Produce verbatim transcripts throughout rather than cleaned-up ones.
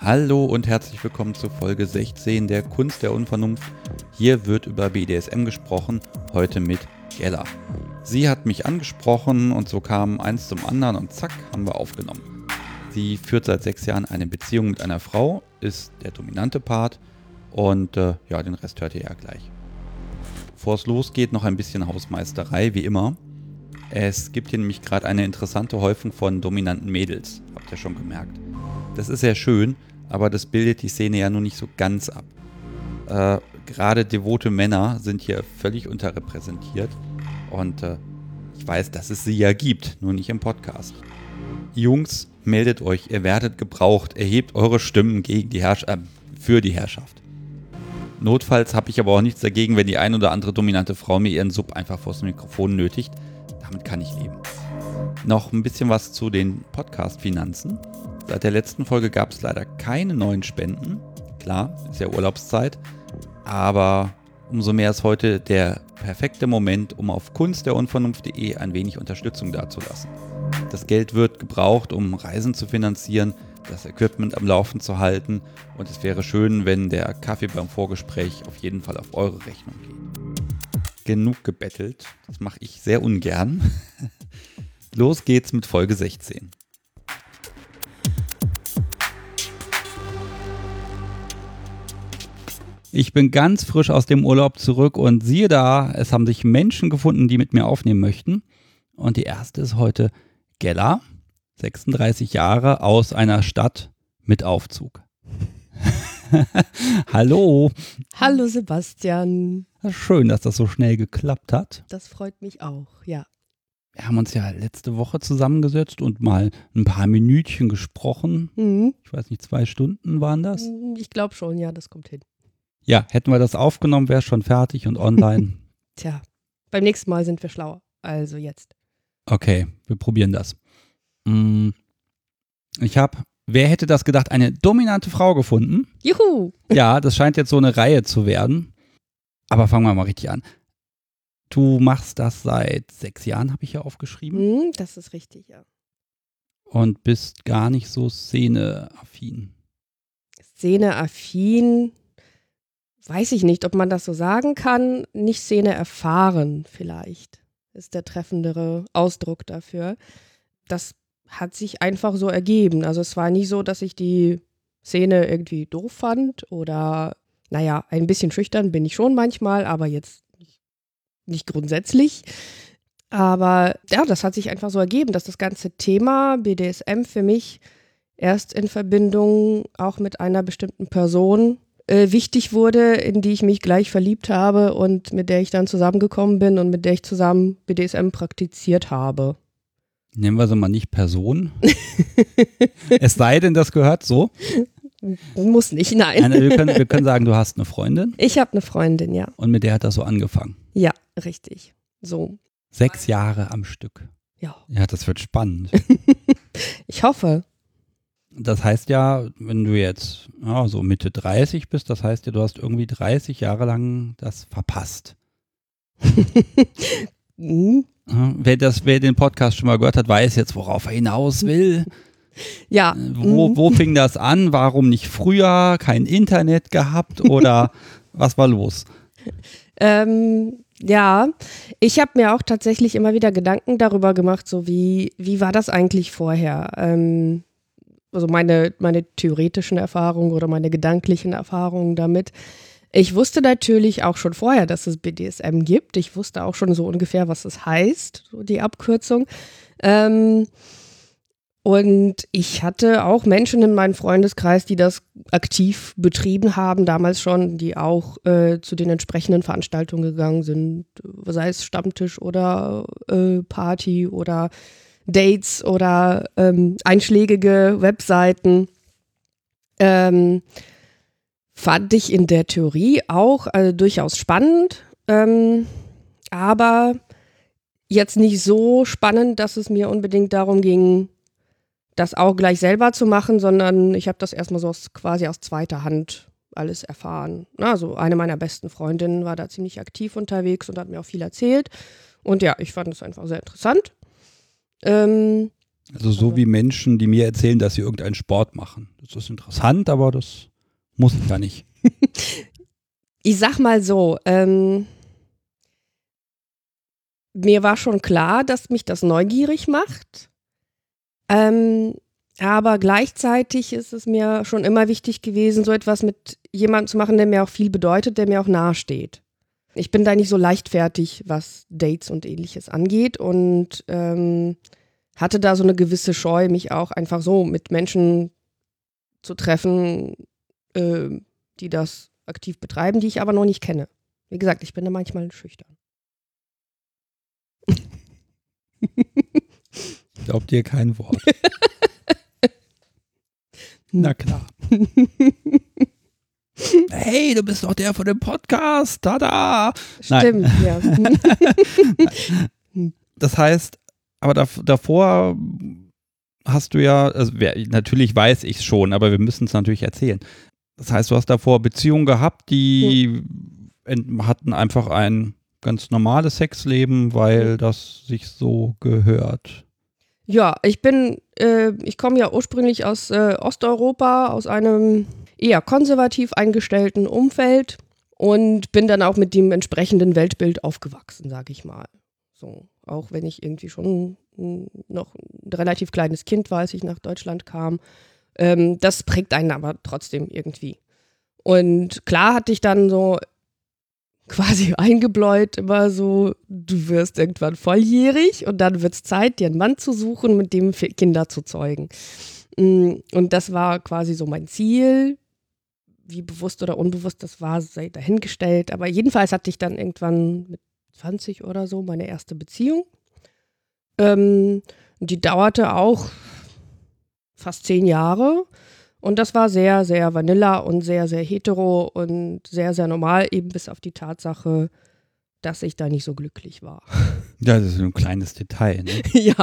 Hallo und herzlich willkommen zu Folge sechzehn der Kunst der Unvernunft. Hier wird über B D S M gesprochen, heute mit Gella. Sie hat mich angesprochen und so kam eins zum anderen und zack, haben wir aufgenommen. Sie führt seit sechs Jahren eine Beziehung mit einer Frau, ist der dominante Part und äh, ja, den Rest hört ihr ja gleich. Bevor es losgeht, noch ein bisschen Hausmeisterei, wie immer. Es gibt hier nämlich gerade eine interessante Häufung von dominanten Mädels, habt ihr schon gemerkt. Das ist sehr schön, aber das bildet die Szene ja nun nicht so ganz ab. Äh, gerade devote Männer sind hier völlig unterrepräsentiert und äh, ich weiß, dass es sie ja gibt, nur nicht im Podcast. Jungs, meldet euch, ihr werdet gebraucht, erhebt eure Stimmen gegen die Herrsch- äh, für die Herrschaft. Notfalls habe ich aber auch nichts dagegen, wenn die ein oder andere dominante Frau mir ihren Sub einfach vors Mikrofon nötigt. Damit kann ich leben. Noch ein bisschen was zu den Podcast-Finanzen. Seit der letzten Folge gab es leider keine neuen Spenden. Klar, ist ja Urlaubszeit. Aber umso mehr ist heute der perfekte Moment, um auf kunst der unvernunft punkt de ein wenig Unterstützung dazulassen. Das Geld wird gebraucht, um Reisen zu finanzieren, das Equipment am Laufen zu halten. Und es wäre schön, wenn der Kaffee beim Vorgespräch auf jeden Fall auf eure Rechnung geht. Genug gebettelt, das mache ich sehr ungern. Los geht's mit Folge sechzehn. Ich bin ganz frisch aus dem Urlaub zurück und siehe da, es haben sich Menschen gefunden, die mit mir aufnehmen möchten. Und die erste ist heute Gella, sechsunddreißig Jahre, aus einer Stadt mit Aufzug. Hallo. Hallo Sebastian. Schön, dass das so schnell geklappt hat. Das freut mich auch, ja. Wir haben uns ja letzte Woche zusammengesetzt und mal ein paar Minütchen gesprochen. Mhm. Ich weiß nicht, zwei Stunden waren das? Ich glaube schon, ja, das kommt hin. Ja, hätten wir das aufgenommen, wäre es schon fertig und online. Tja, beim nächsten Mal sind wir schlauer. Also jetzt. Okay, wir probieren das. Ich habe, wer hätte das gedacht, eine dominante Frau gefunden. Juhu! Ja, das scheint jetzt so eine Reihe zu werden. Aber fangen wir mal richtig an. Du machst das seit sechs Jahren, habe ich ja aufgeschrieben. Mhm, das ist richtig, ja. Und bist gar nicht so szeneaffin. Szeneaffin, weiß ich nicht, ob man das so sagen kann. Nicht Szene erfahren vielleicht, ist der treffendere Ausdruck dafür. Das hat sich einfach so ergeben. Also es war nicht so, dass ich die Szene irgendwie doof fand oder, naja, ein bisschen schüchtern bin ich schon manchmal, aber jetzt nicht, nicht grundsätzlich. Aber ja, das hat sich einfach so ergeben, dass das ganze Thema B D S M für mich erst in Verbindung auch mit einer bestimmten Person äh, wichtig wurde, in die ich mich gleich verliebt habe und mit der ich dann zusammengekommen bin und mit der ich zusammen B D S M praktiziert habe. Nennen wir sie mal nicht Person. Es sei denn, das gehört so. Muss nicht, nein. nein wir, können, wir können sagen, du hast eine Freundin. Ich habe eine Freundin, ja. Und mit der hat das so angefangen. Ja, richtig. So. Sechs Jahre am Stück. Ja. Ja, das wird spannend. Ich hoffe. Das heißt ja, wenn du jetzt ja, so Mitte dreißig bist, das heißt ja, du hast irgendwie dreißig Jahre lang das verpasst. mhm. Wer, das, wer den Podcast schon mal gehört hat, weiß jetzt, worauf er hinaus will. Ja. Wo, wo fing das an? Warum nicht früher? Kein Internet gehabt? Oder was war los? Ähm, ja, ich habe mir auch tatsächlich immer wieder Gedanken darüber gemacht, so wie, wie war das eigentlich vorher? Ähm, also meine, meine theoretischen Erfahrungen oder meine gedanklichen Erfahrungen damit. Ich wusste natürlich auch schon vorher, dass es B D S M gibt. Ich wusste auch schon so ungefähr, was es heißt, so die Abkürzung. Ähm, und ich hatte auch Menschen in meinem Freundeskreis, die das aktiv betrieben haben, damals schon, die auch äh, zu den entsprechenden Veranstaltungen gegangen sind, sei es Stammtisch oder äh, Party oder Dates oder ähm, einschlägige Webseiten. Ähm, Fand ich in der Theorie auch also durchaus spannend, ähm, aber jetzt nicht so spannend, dass es mir unbedingt darum ging, das auch gleich selber zu machen, sondern ich habe das erstmal so aus, quasi aus zweiter Hand alles erfahren. Also eine meiner besten Freundinnen war da ziemlich aktiv unterwegs und hat mir auch viel erzählt und ja, ich fand es einfach sehr interessant. Ähm, Also so also. Wie Menschen, die mir erzählen, dass sie irgendeinen Sport machen. Das ist interessant, aber das muss ich gar nicht. Ich sag mal so, ähm, mir war schon klar, dass mich das neugierig macht. Ähm, aber gleichzeitig ist es mir schon immer wichtig gewesen, so etwas mit jemandem zu machen, der mir auch viel bedeutet, der mir auch nahe steht. Ich bin da nicht so leichtfertig, was Dates und Ähnliches angeht und ähm, hatte da so eine gewisse Scheu, mich auch einfach so mit Menschen zu treffen, äh, die das aktiv betreiben, die ich aber noch nicht kenne. Wie gesagt, ich bin da manchmal schüchtern. Glaubt dir kein Wort. Na klar. Hey, du bist doch der von dem Podcast. Tada! Stimmt, Nein. Ja. Das heißt, aber dav- davor hast du ja, also wer, natürlich weiß ich es schon, aber wir müssen es natürlich erzählen. Das heißt, du hast davor Beziehungen gehabt, die ent- hatten einfach ein ganz normales Sexleben, weil das sich so gehört. Ja, ich bin, äh, ich komme ja ursprünglich aus äh, Osteuropa, aus einem eher konservativ eingestellten Umfeld und bin dann auch mit dem entsprechenden Weltbild aufgewachsen, sage ich mal. So, auch wenn ich irgendwie schon m, noch ein relativ kleines Kind war, als ich nach Deutschland kam. Ähm, das prägt einen aber trotzdem irgendwie. Und klar hatte ich dann so quasi eingebläut immer so, du wirst irgendwann volljährig und dann wird es Zeit, dir einen Mann zu suchen, mit dem Kinder zu zeugen. Und das war quasi so mein Ziel. Wie bewusst oder unbewusst das war, sei dahingestellt. Aber jedenfalls hatte ich dann irgendwann mit zwanzig oder so meine erste Beziehung. Ähm, die dauerte auch fast zehn Jahre. Und das war sehr, sehr vanilla und sehr, sehr hetero und sehr, sehr normal, eben bis auf die Tatsache, dass ich da nicht so glücklich war. Ja, das ist ein kleines Detail. Ne? Ja.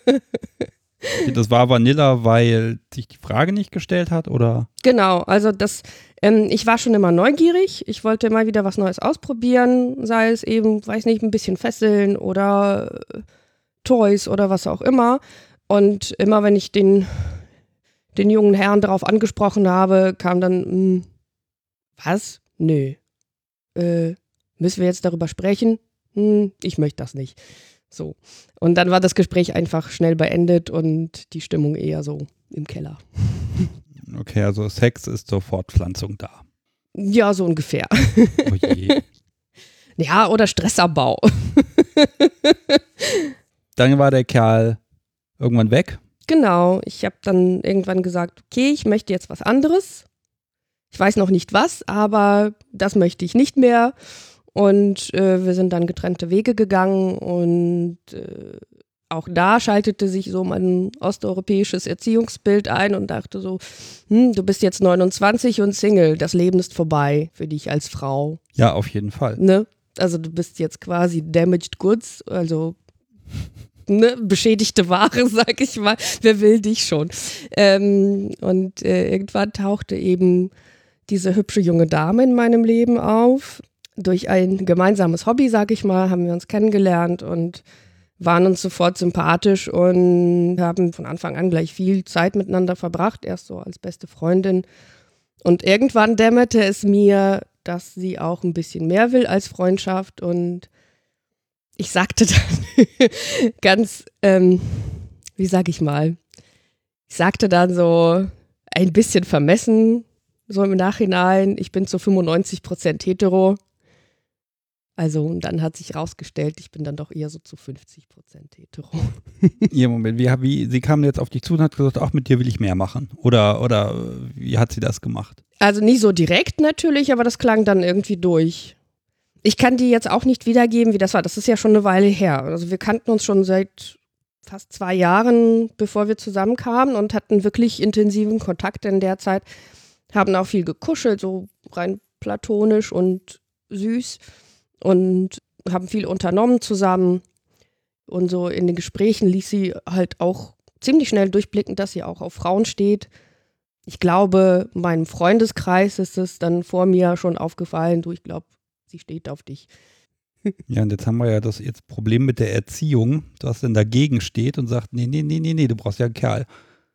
Das war Vanilla, weil sich die Frage nicht gestellt hat, oder? Genau, also das, ähm, ich war schon immer neugierig. Ich wollte immer wieder was Neues ausprobieren, sei es eben, weiß nicht, ein bisschen Fesseln oder äh, Toys oder was auch immer. Und immer wenn ich den den jungen Herrn darauf angesprochen habe, kam dann, mh, was? Nö. Äh, müssen wir jetzt darüber sprechen? Hm, ich möchte das nicht. So. Und dann war das Gespräch einfach schnell beendet und die Stimmung eher so im Keller. Okay, also Sex ist zur Fortpflanzung da. Ja, so ungefähr. Oh je. Ja, oder Stressabbau. Dann war der Kerl irgendwann weg. Genau, ich habe dann irgendwann gesagt, okay, ich möchte jetzt was anderes. Ich weiß noch nicht was, aber das möchte ich nicht mehr. Und äh, wir sind dann getrennte Wege gegangen und äh, auch da schaltete sich so mein osteuropäisches Erziehungsbild ein und dachte so, hm, du bist jetzt neunundzwanzig und Single, das Leben ist vorbei für dich als Frau. Ja, auf jeden Fall. Ne? Also du bist jetzt quasi damaged goods, also Ne, beschädigte Ware, sag ich mal. Wer will dich schon? Ähm, und äh, irgendwann tauchte eben diese hübsche junge Dame in meinem Leben auf. Durch ein gemeinsames Hobby, sag ich mal, haben wir uns kennengelernt und waren uns sofort sympathisch und haben von Anfang an gleich viel Zeit miteinander verbracht, erst so als beste Freundin. Und irgendwann dämmerte es mir, dass sie auch ein bisschen mehr will als Freundschaft und ich sagte dann ganz, ähm, wie sag ich mal, ich sagte dann so ein bisschen vermessen, so im Nachhinein, ich bin zu fünfundneunzig Prozent hetero. Also und dann hat sich rausgestellt, ich bin dann doch eher so zu fünfzig Prozent hetero. Ihr Moment, wie, wie, sie kam jetzt auf dich zu und hat gesagt, ach, mit dir will ich mehr machen. Oder, oder wie hat sie das gemacht? Also nicht so direkt natürlich, aber das klang dann irgendwie durch. Ich kann dir jetzt auch nicht wiedergeben, wie das war. Das ist ja schon eine Weile her. Also wir kannten uns schon seit fast zwei Jahren, bevor wir zusammenkamen und hatten wirklich intensiven Kontakt in der Zeit. Haben auch viel gekuschelt, so rein platonisch und süß und haben viel unternommen zusammen. Und so in den Gesprächen ließ sie halt auch ziemlich schnell durchblicken, dass sie auch auf Frauen steht. Ich glaube, meinem Freundeskreis ist es dann vor mir schon aufgefallen, du, ich glaube, sie steht auf dich. Ja, und jetzt haben wir ja das jetzt Problem mit der Erziehung, was denn dagegen steht und sagt, nee, nee, nee, nee, nee, du brauchst ja einen Kerl.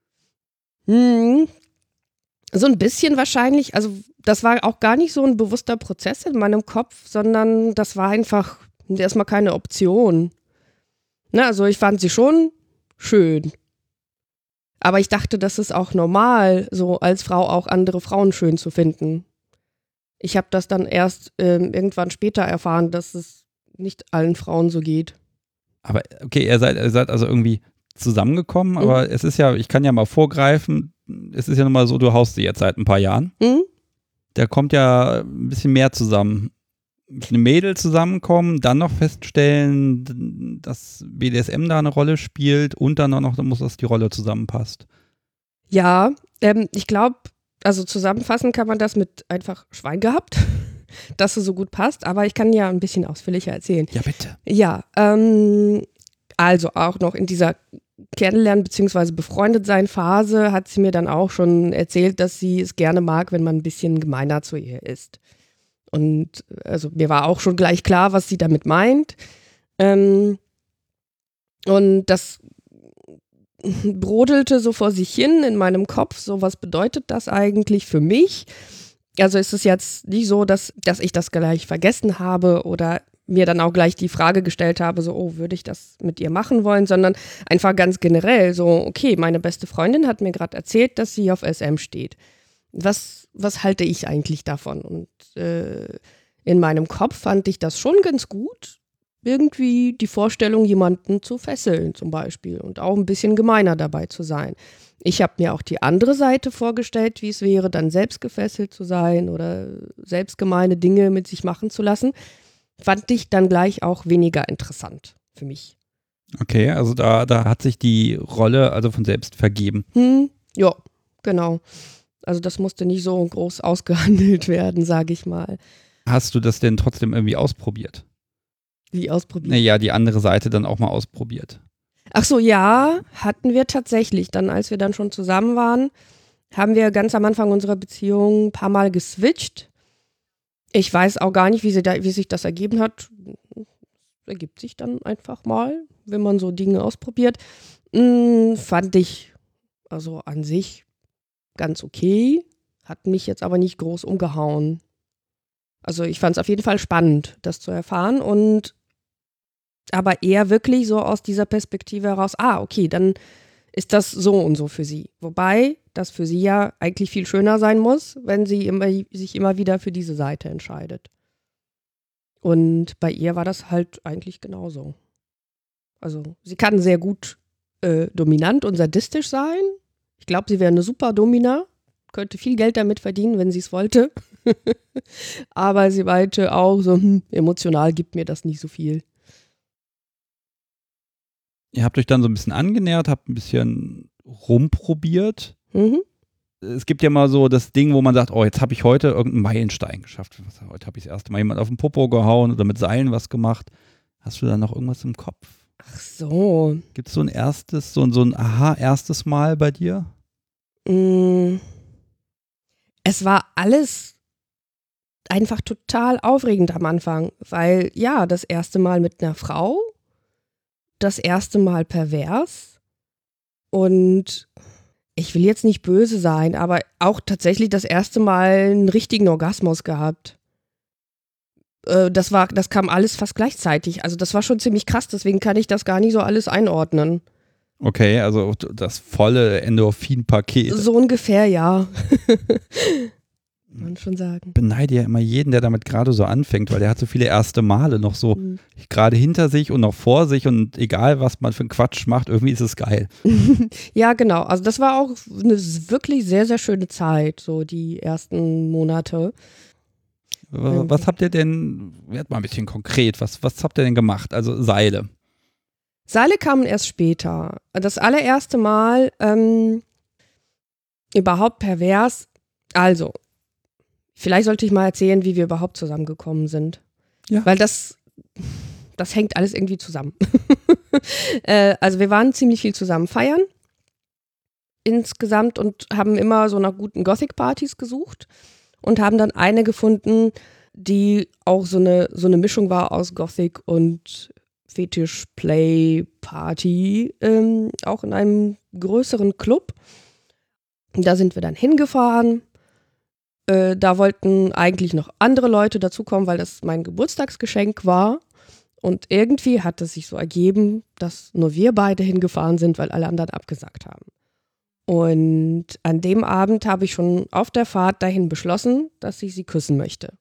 Hm, so ein bisschen wahrscheinlich, also das war auch gar nicht so ein bewusster Prozess in meinem Kopf, sondern das war einfach erstmal keine Option. Ne, also ich fand sie schon schön. Aber ich dachte, das ist auch normal, so als Frau auch andere Frauen schön zu finden. Ich habe das dann erst ähm, irgendwann später erfahren, dass es nicht allen Frauen so geht. Aber okay, ihr seid, ihr seid also irgendwie zusammengekommen, aber Mhm. es ist ja, ich kann ja mal vorgreifen, es ist ja nun mal so, du haust sie jetzt seit ein paar Jahren. Mhm. Da kommt ja ein bisschen mehr zusammen. Mit einem Mädel zusammenkommen, dann noch feststellen, dass B D S M da eine Rolle spielt und dann auch noch muss, dass die Rolle zusammenpasst. Ja, ähm, ich glaube, also zusammenfassen kann man das mit einfach Schwein gehabt, dass es so gut passt, aber ich kann ja ein bisschen ausführlicher erzählen. Ja, bitte. Ja, ähm, also auch noch in dieser Kennenlernen- bzw. Befreundet-sein-Phase hat sie mir dann auch schon erzählt, dass sie es gerne mag, wenn man ein bisschen gemeiner zu ihr ist. Und also mir war auch schon gleich klar, was sie damit meint. Ähm, und das brodelte so vor sich hin in meinem Kopf, so was bedeutet das eigentlich für mich? Also ist es jetzt nicht so, dass, dass ich das gleich vergessen habe oder mir dann auch gleich die Frage gestellt habe, so, oh, würde ich das mit ihr machen wollen, sondern einfach ganz generell so, okay, meine beste Freundin hat mir gerade erzählt, dass sie auf S M steht. Was, was halte ich eigentlich davon? Und äh, in meinem Kopf fand ich das schon ganz gut, irgendwie die Vorstellung, jemanden zu fesseln zum Beispiel und auch ein bisschen gemeiner dabei zu sein. Ich habe mir auch die andere Seite vorgestellt, wie es wäre, dann selbst gefesselt zu sein oder selbst gemeine Dinge mit sich machen zu lassen. Fand ich dann gleich auch weniger interessant für mich. Okay, also da, da hat sich die Rolle also von selbst vergeben. Hm, ja, genau. Also das musste nicht so groß ausgehandelt werden, sage ich mal. Hast du das denn trotzdem irgendwie ausprobiert? Wie ausprobiert? Naja, die andere Seite dann auch mal ausprobiert. Ach so, ja, hatten wir tatsächlich. Dann, als wir dann schon zusammen waren, haben wir ganz am Anfang unserer Beziehung ein paar Mal geswitcht. Ich weiß auch gar nicht, wie, sie da, wie sich das ergeben hat. Ergibt sich dann einfach mal, wenn man so Dinge ausprobiert. Hm, fand ich also an sich ganz okay, hat mich jetzt aber nicht groß umgehauen. Also ich fand es auf jeden Fall spannend, das zu erfahren und aber eher wirklich so aus dieser Perspektive heraus, ah, okay, dann ist das so und so für sie. Wobei das für sie ja eigentlich viel schöner sein muss, wenn sie immer, sich immer wieder für diese Seite entscheidet. Und bei ihr war das halt eigentlich genauso. Also sie kann sehr gut äh, dominant und sadistisch sein. Ich glaube, sie wäre eine super Domina, könnte viel Geld damit verdienen, wenn sie es wollte. Aber sie meinte auch so, hm, emotional gibt mir das nicht so viel. Ihr habt euch dann so ein bisschen angenähert, habt ein bisschen rumprobiert. Mhm. Es gibt ja mal so das Ding, wo man sagt, oh, jetzt habe ich heute irgendeinen Meilenstein geschafft. Was, heute habe ich das erste Mal jemand auf den Popo gehauen oder mit Seilen was gemacht. Hast du da noch irgendwas im Kopf? Ach so. Gibt es so ein erstes, so, so ein Aha-erstes Mal bei dir? Mm. Es war alles einfach total aufregend am Anfang, weil ja, das erste Mal mit einer Frau, das erste Mal pervers und ich will jetzt nicht böse sein, aber auch tatsächlich das erste Mal einen richtigen Orgasmus gehabt. Äh, das war, das kam alles fast gleichzeitig. Also das war schon ziemlich krass, deswegen kann ich das gar nicht so alles einordnen. Okay, also das volle Endorphin-Paket. So ungefähr, ja. Kann man schon sagen. Ich beneide ja immer jeden, der damit gerade so anfängt, weil der hat so viele erste Male noch so Mhm. gerade hinter sich und noch vor sich und egal, was man für einen Quatsch macht, irgendwie ist es geil. Ja, genau. Also das war auch eine wirklich sehr, sehr schöne Zeit, so die ersten Monate. W- Was habt ihr denn, werd mal ein bisschen konkret, was, was habt ihr denn gemacht? Also Seile. Seile kamen erst später. Das allererste Mal ähm, überhaupt pervers. Also, vielleicht sollte ich mal erzählen, wie wir überhaupt zusammengekommen sind. Ja. Weil das, das hängt alles irgendwie zusammen. äh, also wir waren ziemlich viel zusammen feiern insgesamt und haben immer so nach guten Gothic-Partys gesucht und haben dann eine gefunden, die auch so eine, so eine Mischung war aus Gothic und Fetish Play Party, ähm, auch in einem größeren Club. Da sind wir dann hingefahren. Äh, da wollten eigentlich noch andere Leute dazukommen, weil das mein Geburtstagsgeschenk war. Und irgendwie hat es sich so ergeben, dass nur wir beide hingefahren sind, weil alle anderen abgesagt haben. Und an dem Abend habe ich schon auf der Fahrt dahin beschlossen, dass ich sie küssen möchte.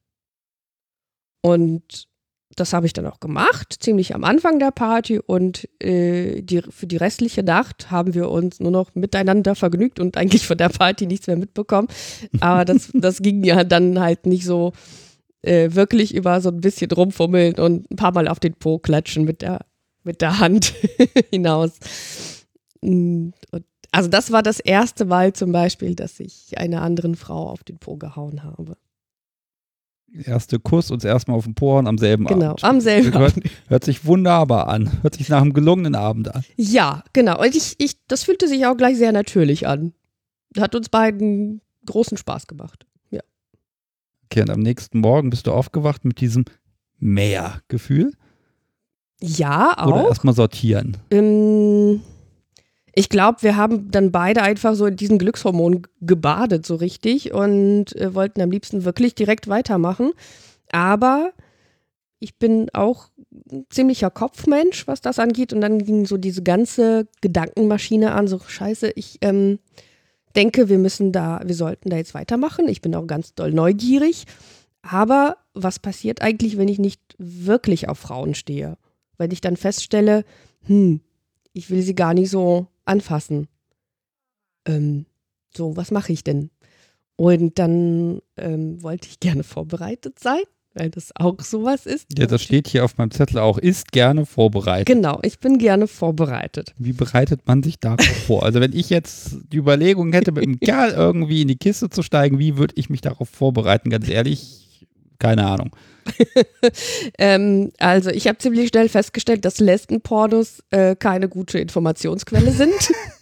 Und das habe ich dann auch gemacht, ziemlich am Anfang der Party. Und äh, die, für die restliche Nacht haben wir uns nur noch miteinander vergnügt und eigentlich von der Party nichts mehr mitbekommen. Aber das, das ging ja dann halt nicht so äh, wirklich über so ein bisschen rumfummeln und ein paar Mal auf den Po klatschen mit der, mit der Hand hinaus. Und also das war das erste Mal zum Beispiel, dass ich einer anderen Frau auf den Po gehauen habe. Erste Kuss und das erste Mal auf den Po hauen am selben genau, Abend. Genau, am selben hört, Abend. Hört sich wunderbar an. Hört sich nach einem gelungenen Abend an. Ja, genau. Und ich, ich, das fühlte sich auch gleich sehr natürlich an. Hat uns beiden großen Spaß gemacht. Ja. Okay, und am nächsten Morgen bist du aufgewacht mit diesem Mehr-Gefühl? Ja, auch. Oder erstmal sortieren? Ähm, ich glaube, wir haben dann beide einfach so in diesen Glückshormonen gebadet, so richtig, und äh, wollten am liebsten wirklich direkt weitermachen. Aber ich bin auch ein ziemlicher Kopfmensch, was das angeht. Und dann ging so diese ganze Gedankenmaschine an, so scheiße, ich ähm, denke, wir müssen da, wir sollten da jetzt weitermachen. Ich bin auch ganz doll neugierig. Aber was passiert eigentlich, wenn ich nicht wirklich auf Frauen stehe? Wenn ich dann feststelle, hm, ich will sie gar nicht so anfassen. Ähm, so, was mache ich denn? Und dann ähm, wollte ich gerne vorbereitet sein, weil das auch sowas ist. Ja, das steht hier auf meinem Zettel auch, ist gerne vorbereitet. Genau, ich bin gerne vorbereitet. Wie bereitet man sich darauf vor? Also wenn ich jetzt die Überlegung hätte, mit einem Kerl irgendwie in die Kiste zu steigen, wie würde ich mich darauf vorbereiten? Ganz ehrlich, keine Ahnung. ähm, also ich habe ziemlich schnell festgestellt, dass Lesbenpornos äh, keine gute Informationsquelle sind.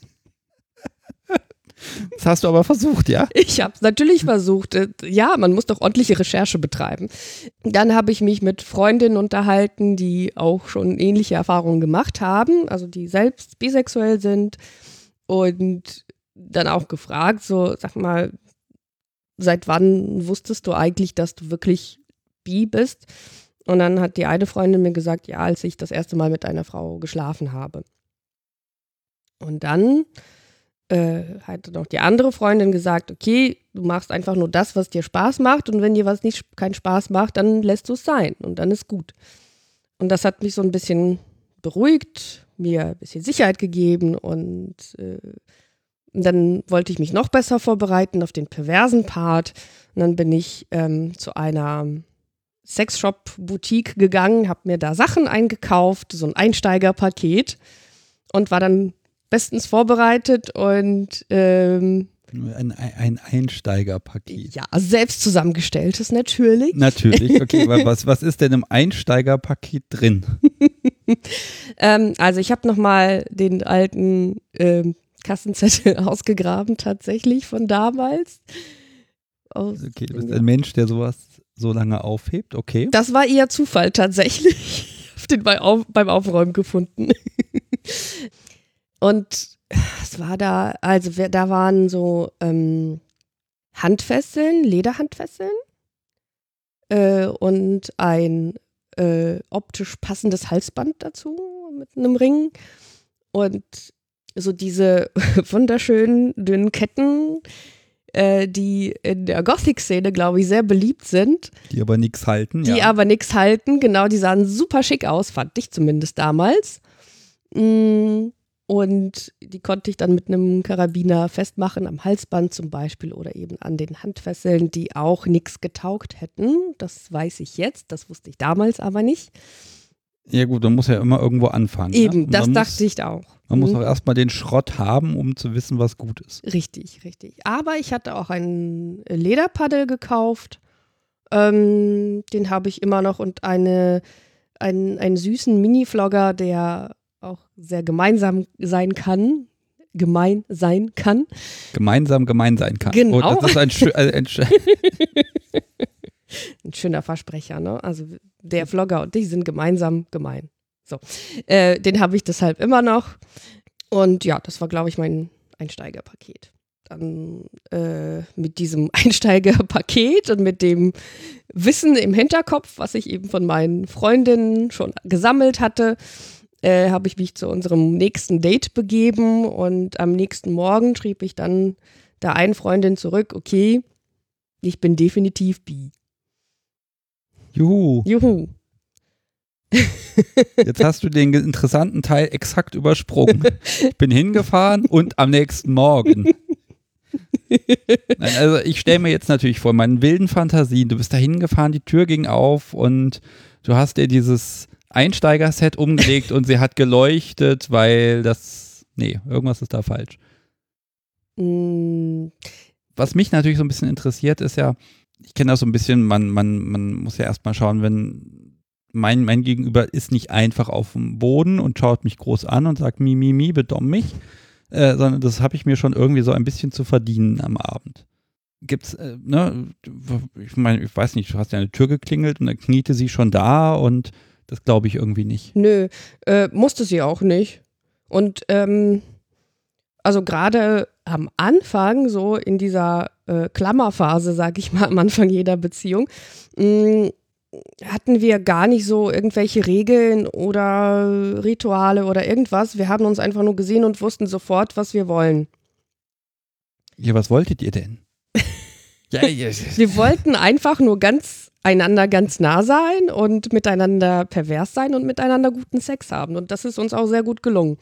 Das hast du aber versucht, ja? Ich habe es natürlich versucht. Ja, man muss doch ordentliche Recherche betreiben. Dann habe ich mich mit Freundinnen unterhalten, die auch schon ähnliche Erfahrungen gemacht haben, also die selbst bisexuell sind, und dann auch gefragt, so sag mal, seit wann wusstest du eigentlich, dass du wirklich bi bist? Und dann hat die eine Freundin mir gesagt, ja, als ich das erste Mal mit einer Frau geschlafen habe. Und dann äh, hat noch die andere Freundin gesagt, okay, du machst einfach nur das, was dir Spaß macht, und wenn dir was nicht keinen Spaß macht, dann lässt du es sein und dann ist gut. Und das hat mich so ein bisschen beruhigt, mir ein bisschen Sicherheit gegeben, und äh, dann wollte ich mich noch besser vorbereiten auf den perversen Part. Und dann bin ich ähm, zu einer Sexshop-Boutique gegangen, habe mir da Sachen eingekauft, so ein Einsteigerpaket, und war dann bestens vorbereitet und ähm, ein, ein Einsteigerpaket. Ja, selbst zusammengestelltes natürlich. Natürlich, okay, was, was ist denn im Einsteigerpaket drin? ähm, also ich habe nochmal den alten ähm, Kassenzettel ausgegraben, tatsächlich von damals. Aus, okay, du bist ein Mensch, der sowas so lange aufhebt, okay. Das war eher Zufall tatsächlich. Ich habe den bei auf, beim Aufräumen gefunden. Und es war da, also da waren so ähm, Handfesseln, Lederhandfesseln äh, und ein äh, optisch passendes Halsband dazu mit einem Ring und so diese wunderschönen dünnen Ketten, äh, die in der Gothic-Szene, glaube ich, sehr beliebt sind. Die aber nichts halten, Die ja. aber nichts halten, genau, die sahen super schick aus, fand ich zumindest damals. Mm. Und die konnte ich dann mit einem Karabiner festmachen, am Halsband zum Beispiel oder eben an den Handfesseln, die auch nichts getaugt hätten. Das weiß ich jetzt, das wusste ich damals aber nicht. Ja gut, man muss ja immer irgendwo anfangen. Eben, ja? das muss, dachte ich auch. Man muss Mhm. auch erstmal den Schrott haben, um zu wissen, was gut ist. Richtig, richtig. Aber ich hatte auch einen Lederpaddel gekauft. Ähm, den habe ich immer noch, und eine, einen, einen süßen Mini-Vlogger, der auch sehr gemeinsam sein kann, gemein sein kann. Gemeinsam gemein sein kann. Genau. Oh, das ist ein, schö- äh, ein, schö- Ein schöner Versprecher, ne? Also der Vlogger und ich sind gemeinsam gemein. So, äh, den habe ich deshalb immer noch. Und ja, das war, glaube ich, mein Einsteigerpaket. Dann äh, mit diesem Einsteigerpaket und mit dem Wissen im Hinterkopf, was ich eben von meinen Freundinnen schon gesammelt hatte, äh, habe ich mich zu unserem nächsten Date begeben und am nächsten Morgen schrieb ich dann der einen Freundin zurück, okay, ich bin definitiv bi. Juhu. Juhu. Jetzt hast du den interessanten Teil exakt übersprungen. Ich bin hingefahren und am nächsten Morgen. Nein, also ich stelle mir jetzt natürlich vor, meinen wilden Fantasien, du bist da hingefahren, die Tür ging auf und du hast dir dieses Einsteigerset umgelegt und sie hat geleuchtet, weil das, nee, irgendwas ist da falsch. Mm. Was mich natürlich so ein bisschen interessiert, ist ja, ich kenne das so ein bisschen, man, man, man muss ja erstmal schauen, wenn mein, mein Gegenüber ist nicht einfach auf dem Boden und schaut mich groß an und sagt, mi, mi, mi, bedomm mich, äh, sondern das habe ich mir schon irgendwie so ein bisschen zu verdienen am Abend. Gibt's, äh, ne, ich meine, ich weiß nicht, du hast ja eine Tür geklingelt und dann kniete sie schon da und das glaube ich irgendwie nicht. Nö, äh, musste sie auch nicht. Und ähm, also gerade am Anfang, so in dieser äh, Klammerphase, sag ich mal, am Anfang jeder Beziehung, mh, hatten wir gar nicht so irgendwelche Regeln oder Rituale oder irgendwas. Wir haben uns einfach nur gesehen und wussten sofort, was wir wollen. Ja, was wolltet ihr denn? ja, ja. Wir wollten einfach nur ganz einander ganz nah sein und miteinander pervers sein und miteinander guten Sex haben. Und das ist uns auch sehr gut gelungen.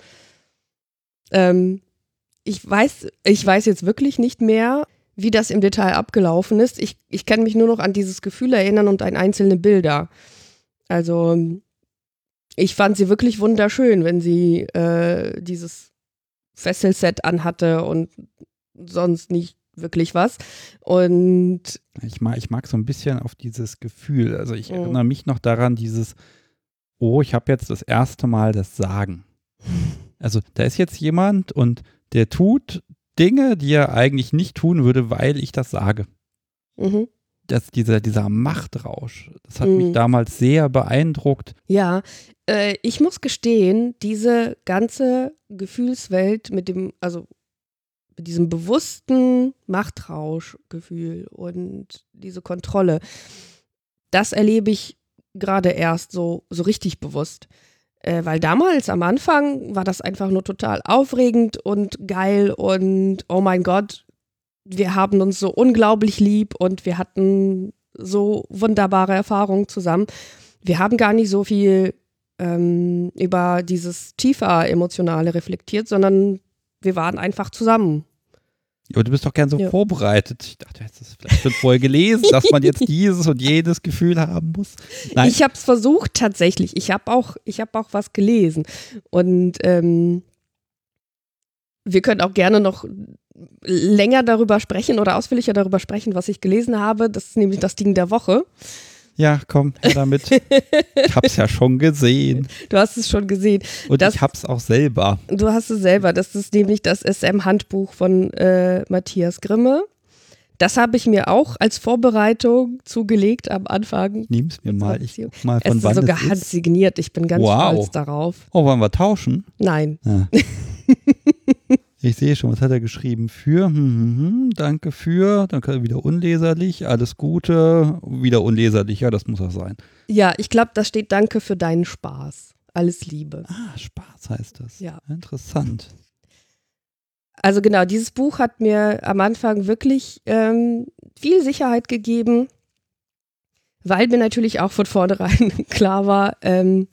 Ähm, ich weiß, ich weiß jetzt wirklich nicht mehr, wie das im Detail abgelaufen ist. Ich, ich kann mich nur noch an dieses Gefühl erinnern und an einzelne Bilder. Also ich fand sie wirklich wunderschön, wenn sie äh, dieses Fesselset anhatte und sonst nicht wirklich was. Und ich mag, ich mag so ein bisschen auf dieses Gefühl. Also ich Mhm. erinnere mich noch daran, dieses, oh, ich habe jetzt das erste Mal das Sagen. Also da ist jetzt jemand und der tut Dinge, die er eigentlich nicht tun würde, weil ich das sage. mhm. Das, dieser, dieser Machtrausch, das hat Mhm. mich damals sehr beeindruckt. Ja, äh, ich muss gestehen, diese ganze Gefühlswelt mit dem, also mit diesem bewussten Machtrauschgefühl und diese Kontrolle, das erlebe ich gerade erst so, so richtig bewusst. Äh, weil damals am Anfang war das einfach nur total aufregend und geil und oh mein Gott, wir haben uns so unglaublich lieb und wir hatten so wunderbare Erfahrungen zusammen. Wir haben gar nicht so viel ähm, über dieses tiefer Emotionale reflektiert, sondern wir waren einfach zusammen. Aber du bist doch gern so Ja. vorbereitet. Ich dachte, du hättest es vielleicht schon vorher gelesen, dass man jetzt dieses und jedes Gefühl haben muss. Nein. Ich habe es versucht tatsächlich. Ich habe auch, ich hab auch was gelesen. Und ähm, wir können auch gerne noch länger darüber sprechen oder ausführlicher darüber sprechen, was ich gelesen habe. Das ist nämlich das Ding der Woche. Ja, komm, her damit. Ich hab's ja schon gesehen. Du hast es schon gesehen. Und Das- ich hab's auch selber. Du hast es selber. Das ist nämlich das S M-Handbuch von äh, Matthias Grimme. Das habe ich mir auch als Vorbereitung zugelegt am Anfang. Nimm's mir mal. Ich guck mal, Es von ist wann sogar es ist. handsigniert. Ich bin ganz Wow. stolz darauf. Oh, wollen wir tauschen? Nein. Ja. Ich sehe schon, was hat er geschrieben? Für, hm, hm, hm, danke für, dann kann er wieder unleserlich, alles Gute, wieder unleserlich, ja, das muss auch sein. Ja, ich glaube, da steht Danke für deinen Spaß. Alles Liebe. Ah, Spaß heißt das. Ja. Interessant. Also genau, dieses Buch hat mir am Anfang wirklich ähm, viel Sicherheit gegeben, weil mir natürlich auch von vornherein klar war, ähm,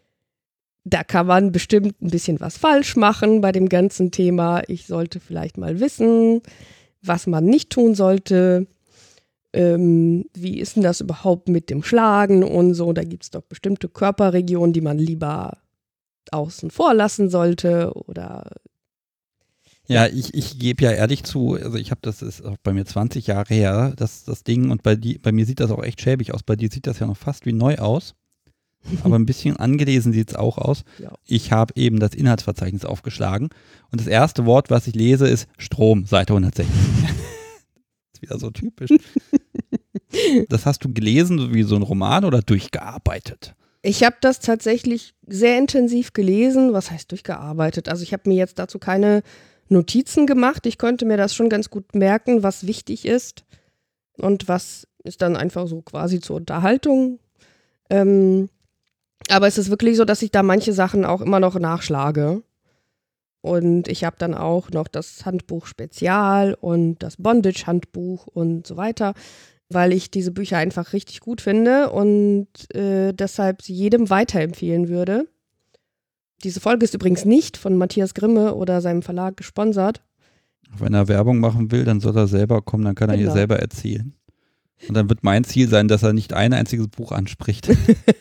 da kann man bestimmt ein bisschen was falsch machen bei dem ganzen Thema. Ich sollte vielleicht mal wissen, was man nicht tun sollte. Ähm, wie ist denn das überhaupt mit dem Schlagen und so? Da gibt es doch bestimmte Körperregionen, die man lieber außen vor lassen sollte oder Ja, ich, ich gebe ja ehrlich zu, also ich habe das ist auch bei mir zwanzig Jahre her, das, das Ding, und bei, die, bei mir sieht das auch echt schäbig aus. Bei dir sieht das ja noch fast wie neu aus. Aber ein bisschen angelesen sieht es auch aus. Ja. Ich habe eben das Inhaltsverzeichnis aufgeschlagen und das erste Wort, was ich lese, ist Strom, Seite hundertsechzig. Das ist wieder so typisch. Das hast du gelesen wie so ein Roman oder durchgearbeitet? Ich habe das tatsächlich sehr intensiv gelesen. Was heißt durchgearbeitet? Also ich habe mir jetzt dazu keine Notizen gemacht. Ich konnte mir das schon ganz gut merken, was wichtig ist und was ist dann einfach so quasi zur Unterhaltung. Ähm, aber es ist wirklich so, dass ich da manche Sachen auch immer noch nachschlage. Und ich habe dann auch noch das Handbuch Spezial und das Bondage-Handbuch und so weiter, weil ich diese Bücher einfach richtig gut finde und äh, deshalb sie jedem weiterempfehlen würde. Diese Folge ist übrigens nicht von Matthias Grimme oder seinem Verlag gesponsert. Wenn er Werbung machen will, dann soll er selber kommen, dann kann er Genau. hier selber erzählen. Und dann wird mein Ziel sein, dass er nicht ein einziges Buch anspricht.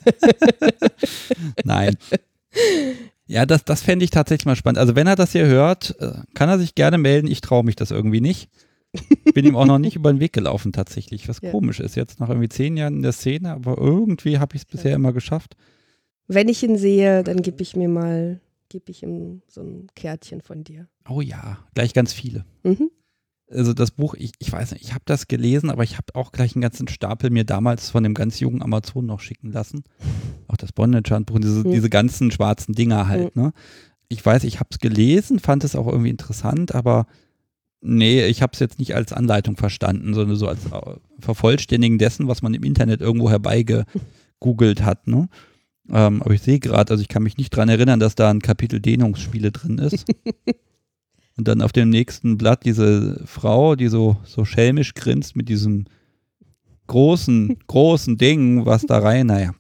Nein. Ja, das, das fände ich tatsächlich mal spannend. Also wenn er das hier hört, kann er sich gerne melden. Ich traue mich das irgendwie nicht. Bin ihm auch noch nicht über den Weg gelaufen tatsächlich, was ja. komisch ist. Jetzt nach irgendwie zehn Jahren in der Szene, aber irgendwie habe ich es bisher ja. immer geschafft. Wenn ich ihn sehe, dann gebe ich mir mal, gebe ich ihm so ein Kärtchen von dir. Oh ja, gleich ganz viele. Mhm. Also das Buch, ich, ich weiß nicht, ich habe das gelesen, aber ich habe auch gleich einen ganzen Stapel mir damals von dem ganz jungen Amazon noch schicken lassen. Auch das Bondage-Handbuch, diese, mhm. diese ganzen schwarzen Dinger halt, mhm. ne? Ich weiß, ich habe es gelesen, fand es auch irgendwie interessant, aber nee, ich habe es jetzt nicht als Anleitung verstanden, sondern so als Vervollständigen dessen, was man im Internet irgendwo herbeigegoogelt hat, ne? Ähm, aber ich sehe gerade, also ich kann mich nicht dran erinnern, dass da ein Kapitel Dehnungsspiele drin ist. Und dann auf dem nächsten Blatt diese Frau, die so, so schelmisch grinst mit diesem großen, großen Ding, was da rein, naja.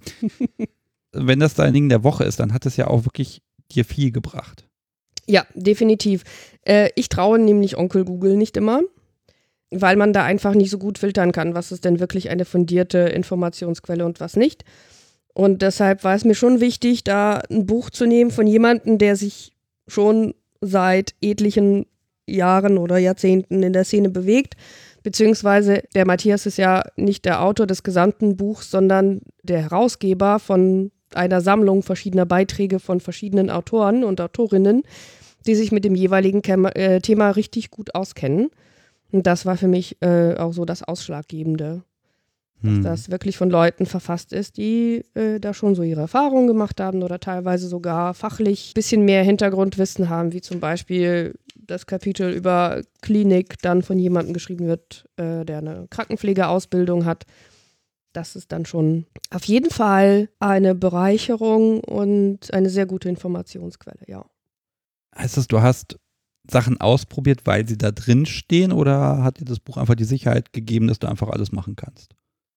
Wenn das dein Ding der Woche ist, dann hat es ja auch wirklich dir viel gebracht. Ja, definitiv. Äh, ich traue nämlich Onkel Google nicht immer, weil man da einfach nicht so gut filtern kann, was ist denn wirklich eine fundierte Informationsquelle und was nicht. Und deshalb war es mir schon wichtig, da ein Buch zu nehmen von jemandem, der sich schon seit etlichen Jahren oder Jahrzehnten in der Szene bewegt, beziehungsweise der Matthias ist ja nicht der Autor des gesamten Buchs, sondern der Herausgeber von einer Sammlung verschiedener Beiträge von verschiedenen Autoren und Autorinnen, die sich mit dem jeweiligen Kem- äh, Thema richtig gut auskennen. Und das war für mich äh, auch so das Ausschlaggebende, hm. dass das wirklich von Leuten verfasst ist, die äh, da schon so ihre Erfahrungen gemacht haben oder teilweise sogar fachlich ein bisschen mehr Hintergrundwissen haben, wie zum Beispiel das Kapitel über Klinik dann von jemandem geschrieben wird, äh, der eine Krankenpflegeausbildung hat. Das ist dann schon auf jeden Fall eine Bereicherung und eine sehr gute Informationsquelle, ja. Heißt das, du hast Sachen ausprobiert, weil sie da drin stehen, oder hat dir das Buch einfach die Sicherheit gegeben, dass du einfach alles machen kannst?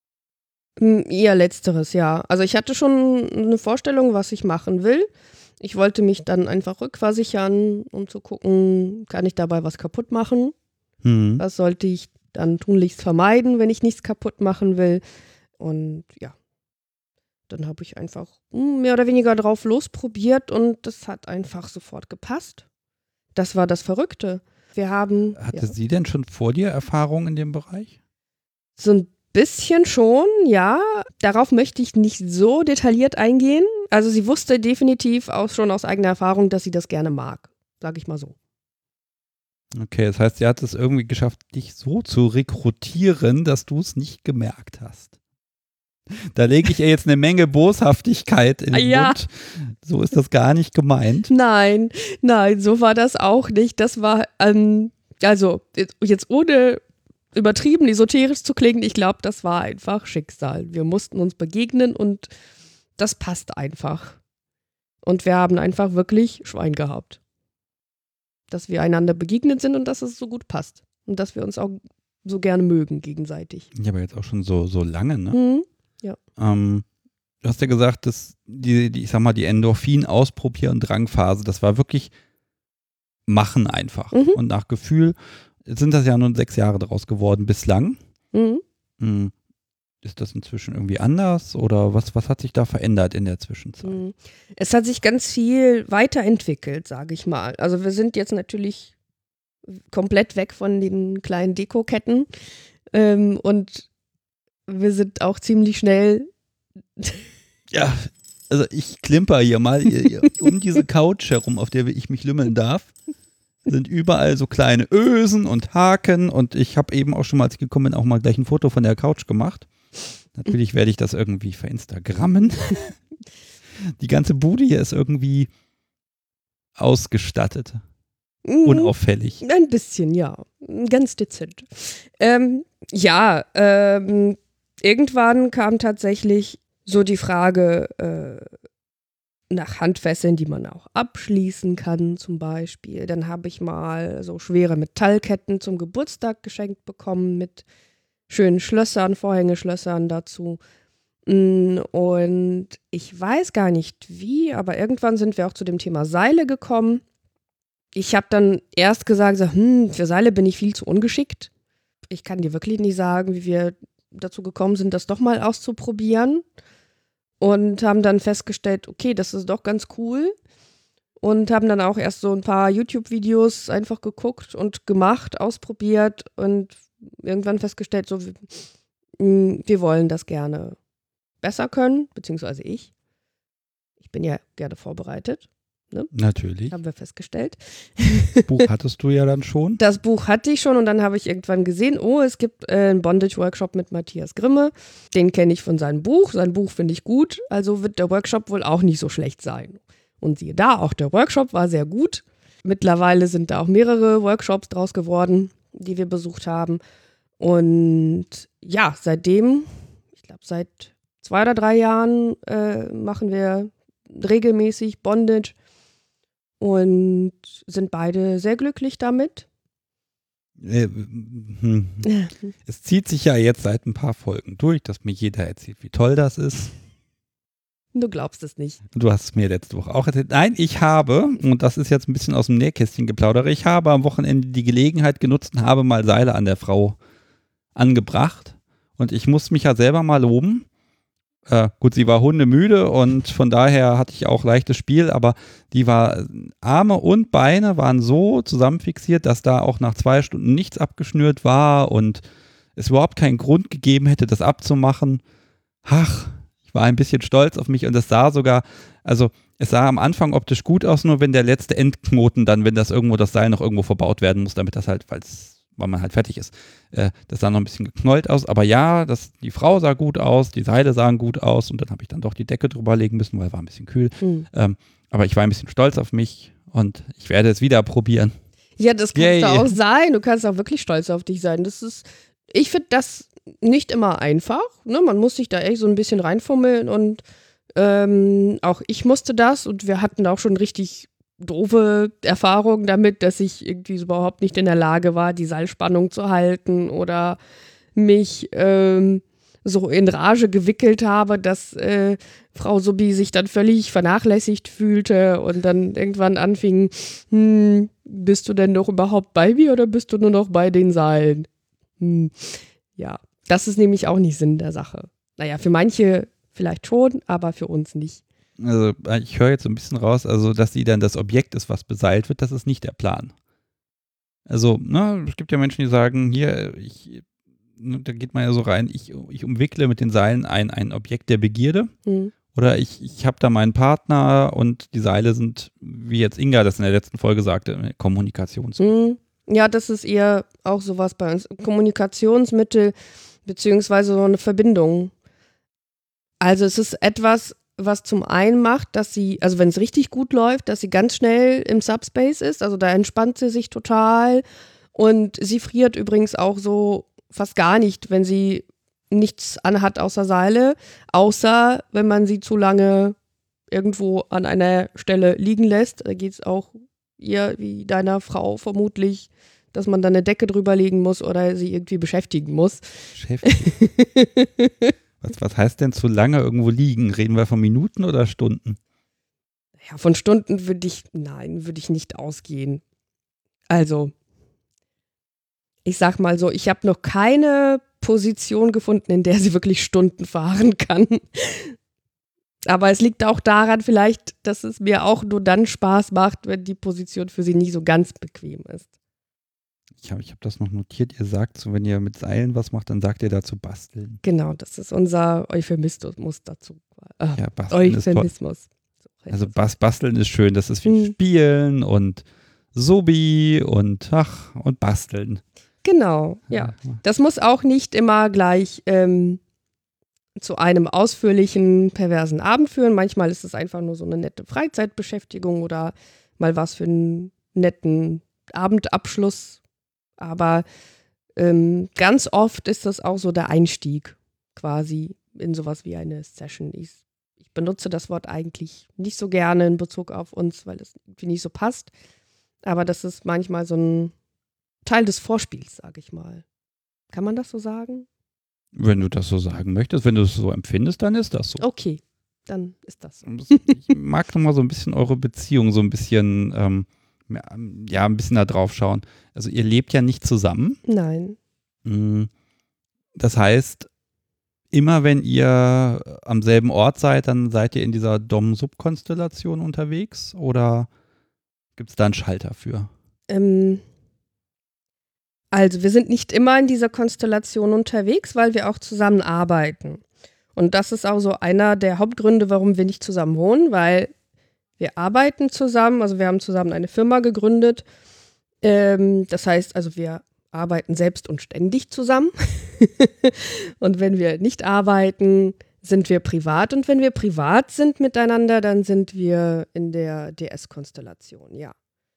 Eher letzteres, ja. Also ich hatte schon eine Vorstellung, was ich machen will. Ich wollte mich dann einfach rückversichern, um zu gucken, kann ich dabei was kaputt machen? Hm. Was sollte ich dann tunlichst vermeiden, wenn ich nichts kaputt machen will? Und ja, dann habe ich einfach mehr oder weniger drauf losprobiert und das hat einfach sofort gepasst. Das war das Verrückte. Wir haben. Hatte ja. sie denn schon vor dir Erfahrung in dem Bereich? So ein bisschen schon, ja. Darauf möchte ich nicht so detailliert eingehen. Also sie wusste definitiv auch schon aus eigener Erfahrung, dass sie das gerne mag, sage ich mal so. Okay, das heißt, sie hat es irgendwie geschafft, dich so zu rekrutieren, dass du es nicht gemerkt hast. Da lege ich ihr jetzt eine Menge Boshaftigkeit in den ja. Mund. So ist das gar nicht gemeint. Nein, nein, so war das auch nicht. Das war, ähm, also jetzt ohne übertrieben esoterisch zu klingen, ich glaube, das war einfach Schicksal. Wir mussten uns begegnen und das passt einfach. Und wir haben einfach wirklich Schwein gehabt. Dass wir einander begegnet sind und dass es so gut passt. Und dass wir uns auch so gerne mögen gegenseitig. Ja, aber jetzt auch schon so, so lange, ne? Mhm. Ja. Ähm, du hast ja gesagt, dass die, die, ich sag mal, die Endorphin-Ausprobier- und Drangphase, das war wirklich machen einfach. Mhm. Und nach Gefühl, jetzt sind das ja nun sechs Jahre daraus geworden bislang. Mhm. Mhm. Ist das inzwischen irgendwie anders oder was, was hat sich da verändert in der Zwischenzeit? Mhm. Es hat sich ganz viel weiterentwickelt, sage ich mal. Also wir sind jetzt natürlich komplett weg von den kleinen Dekoketten ähm, und wir sind auch ziemlich schnell. Ja, also ich klimper hier mal um diese Couch herum, auf der ich mich lümmeln darf. Sind überall so kleine Ösen und Haken und ich habe eben auch schon mal, als ich gekommen bin, auch mal gleich ein Foto von der Couch gemacht. Natürlich werde ich das irgendwie verinstagrammen. Die ganze Bude hier ist irgendwie ausgestattet. Unauffällig. Ein bisschen, ja. Ganz dezent. Ähm, ja, ähm, irgendwann kam tatsächlich so die Frage äh, nach Handfesseln, die man auch abschließen kann, zum Beispiel. Dann habe ich mal so schwere Metallketten zum Geburtstag geschenkt bekommen mit schönen Schlössern, Vorhängeschlössern dazu. Und ich weiß gar nicht wie, aber irgendwann sind wir auch zu dem Thema Seile gekommen. Ich habe dann erst gesagt, so, hm, für Seile bin ich viel zu ungeschickt. Ich kann dir wirklich nicht sagen, wie wir dazu gekommen sind, das doch mal auszuprobieren. Und haben dann festgestellt, okay, das ist doch ganz cool. Und haben dann auch erst so ein paar YouTube-Videos einfach geguckt und gemacht, ausprobiert und irgendwann festgestellt, so, wir wollen das gerne besser können, beziehungsweise ich. Ich bin ja gerne vorbereitet. Ne? Natürlich. Haben wir festgestellt. Das Buch hattest du ja dann schon. Das Buch hatte ich schon und dann habe ich irgendwann gesehen, oh, es gibt äh, einen Bondage-Workshop mit Matthias Grimme. Den kenne ich von seinem Buch. Sein Buch finde ich gut, also wird der Workshop wohl auch nicht so schlecht sein. Und siehe da, auch der Workshop war sehr gut. Mittlerweile sind da auch mehrere Workshops draus geworden, die wir besucht haben. Und ja, seitdem, ich glaube seit zwei oder drei Jahren äh, machen wir regelmäßig Bondage. Und sind beide sehr glücklich damit. Äh, hm. Es zieht sich ja jetzt seit ein paar Folgen durch, dass mir jeder erzählt, wie toll das ist. Du glaubst es nicht. Du hast es mir letzte Woche auch erzählt. Nein, ich habe, und das ist jetzt ein bisschen aus dem Nähkästchen geplaudert, ich habe am Wochenende die Gelegenheit genutzt und habe mal Seile an der Frau angebracht. Und ich muss mich ja selber mal loben. Äh, gut, sie war hundemüde und von daher hatte ich auch leichtes Spiel, aber die war, Arme und Beine waren so zusammenfixiert, dass da auch nach zwei Stunden nichts abgeschnürt war und es überhaupt keinen Grund gegeben hätte, das abzumachen. Ach, ich war ein bisschen stolz auf mich und es sah sogar, also es sah am Anfang optisch gut aus, nur wenn der letzte Endknoten dann, wenn das irgendwo, das Seil noch irgendwo verbaut werden muss, damit das halt, falls weil man halt fertig ist. Äh, das sah noch ein bisschen geknollt aus, aber ja, das, die Frau sah gut aus, die Seile sahen gut aus und dann habe ich dann doch die Decke drüber legen müssen, weil war ein bisschen kühl. Mhm. Ähm, aber ich war ein bisschen stolz auf mich und ich werde es wieder probieren. Ja, das kannst du auch sein. Du kannst auch wirklich stolz auf dich sein. Das ist, ich finde das nicht immer einfach. Ne? Man muss sich da echt so ein bisschen reinfummeln und ähm, auch ich musste das und wir hatten auch schon richtig doofe Erfahrung damit, dass ich irgendwie so überhaupt nicht in der Lage war, die Seilspannung zu halten oder mich ähm, so in Rage gewickelt habe, dass äh, Frau Subi sich dann völlig vernachlässigt fühlte und dann irgendwann anfing, hm, bist du denn noch überhaupt bei mir oder bist du nur noch bei den Seilen? Hm. Ja, das ist nämlich auch nicht Sinn der Sache. Naja, für manche vielleicht schon, aber für uns nicht. Also ich höre jetzt so ein bisschen raus, also dass sie dann das Objekt ist, was beseilt wird, das ist nicht der Plan. Also, ne, es gibt ja Menschen, die sagen, hier, ich, da geht man ja so rein, ich, ich umwickle mit den Seilen ein, ein Objekt der Begierde. Mhm. Oder ich, ich habe da meinen Partner und die Seile sind, wie jetzt Inga das in der letzten Folge sagte, Kommunikationsmittel. Mhm. Ja, das ist eher auch sowas bei uns. Kommunikationsmittel beziehungsweise so eine Verbindung. Also es ist etwas, was zum einen macht, dass sie, also wenn es richtig gut läuft, dass sie ganz schnell im Subspace ist, also da entspannt sie sich total und sie friert übrigens auch so fast gar nicht, wenn sie nichts anhat außer Seile, außer wenn man sie zu lange irgendwo an einer Stelle liegen lässt. Da geht es auch ihr wie deiner Frau vermutlich, dass man da eine Decke drüber legen muss oder sie irgendwie beschäftigen muss. Beschäftigen? Was, was heißt denn zu lange irgendwo liegen? Reden wir von Minuten oder Stunden? Ja, von Stunden würde ich, nein, würde ich nicht ausgehen. Also, ich sag mal so, ich habe noch keine Position gefunden, in der sie wirklich Stunden fahren kann. Aber es liegt auch daran vielleicht, dass es mir auch nur dann Spaß macht, wenn die Position für sie nicht so ganz bequem ist. Ich habe ich hab das noch notiert, ihr sagt so, wenn ihr mit Seilen was macht, dann sagt ihr dazu basteln. Genau, das ist unser Euphemismus dazu. Äh, ja, basteln Euphemismus. Ist toll. Also bas, basteln ist schön, das ist wie hm. Spielen und Sobi und ach, und basteln. Genau, ja. Das muss auch nicht immer gleich ähm, zu einem ausführlichen, perversen Abend führen. Manchmal ist es einfach nur so eine nette Freizeitbeschäftigung oder mal was für einen netten Abendabschluss. Aber ähm, ganz oft ist das auch so der Einstieg quasi in sowas wie eine Session. Ich, ich benutze das Wort eigentlich nicht so gerne in Bezug auf uns, weil es irgendwie nicht so passt. Aber das ist manchmal so ein Teil des Vorspiels, sage ich mal. Kann man das so sagen? Wenn du das so sagen möchtest, wenn du es so empfindest, dann ist das so. Okay, dann ist das so. Ich mag noch mal so ein bisschen eure Beziehung, so ein bisschen, ähm, ja, ein bisschen da drauf schauen. Also ihr lebt ja nicht zusammen. Nein. Das heißt, immer wenn ihr am selben Ort seid, dann seid ihr in dieser Dom-Sub-Konstellation unterwegs oder gibt es da einen Schalter für? Ähm, also wir sind nicht immer in dieser Konstellation unterwegs, weil wir auch zusammen arbeiten. Und das ist auch so einer der Hauptgründe, warum wir nicht zusammen wohnen, weil wir arbeiten zusammen, also wir haben zusammen eine Firma gegründet. Ähm, das heißt, also wir arbeiten selbst und ständig zusammen. Und wenn wir nicht arbeiten, sind wir privat. Und wenn wir privat sind miteinander, dann sind wir in der D S-Konstellation, ja.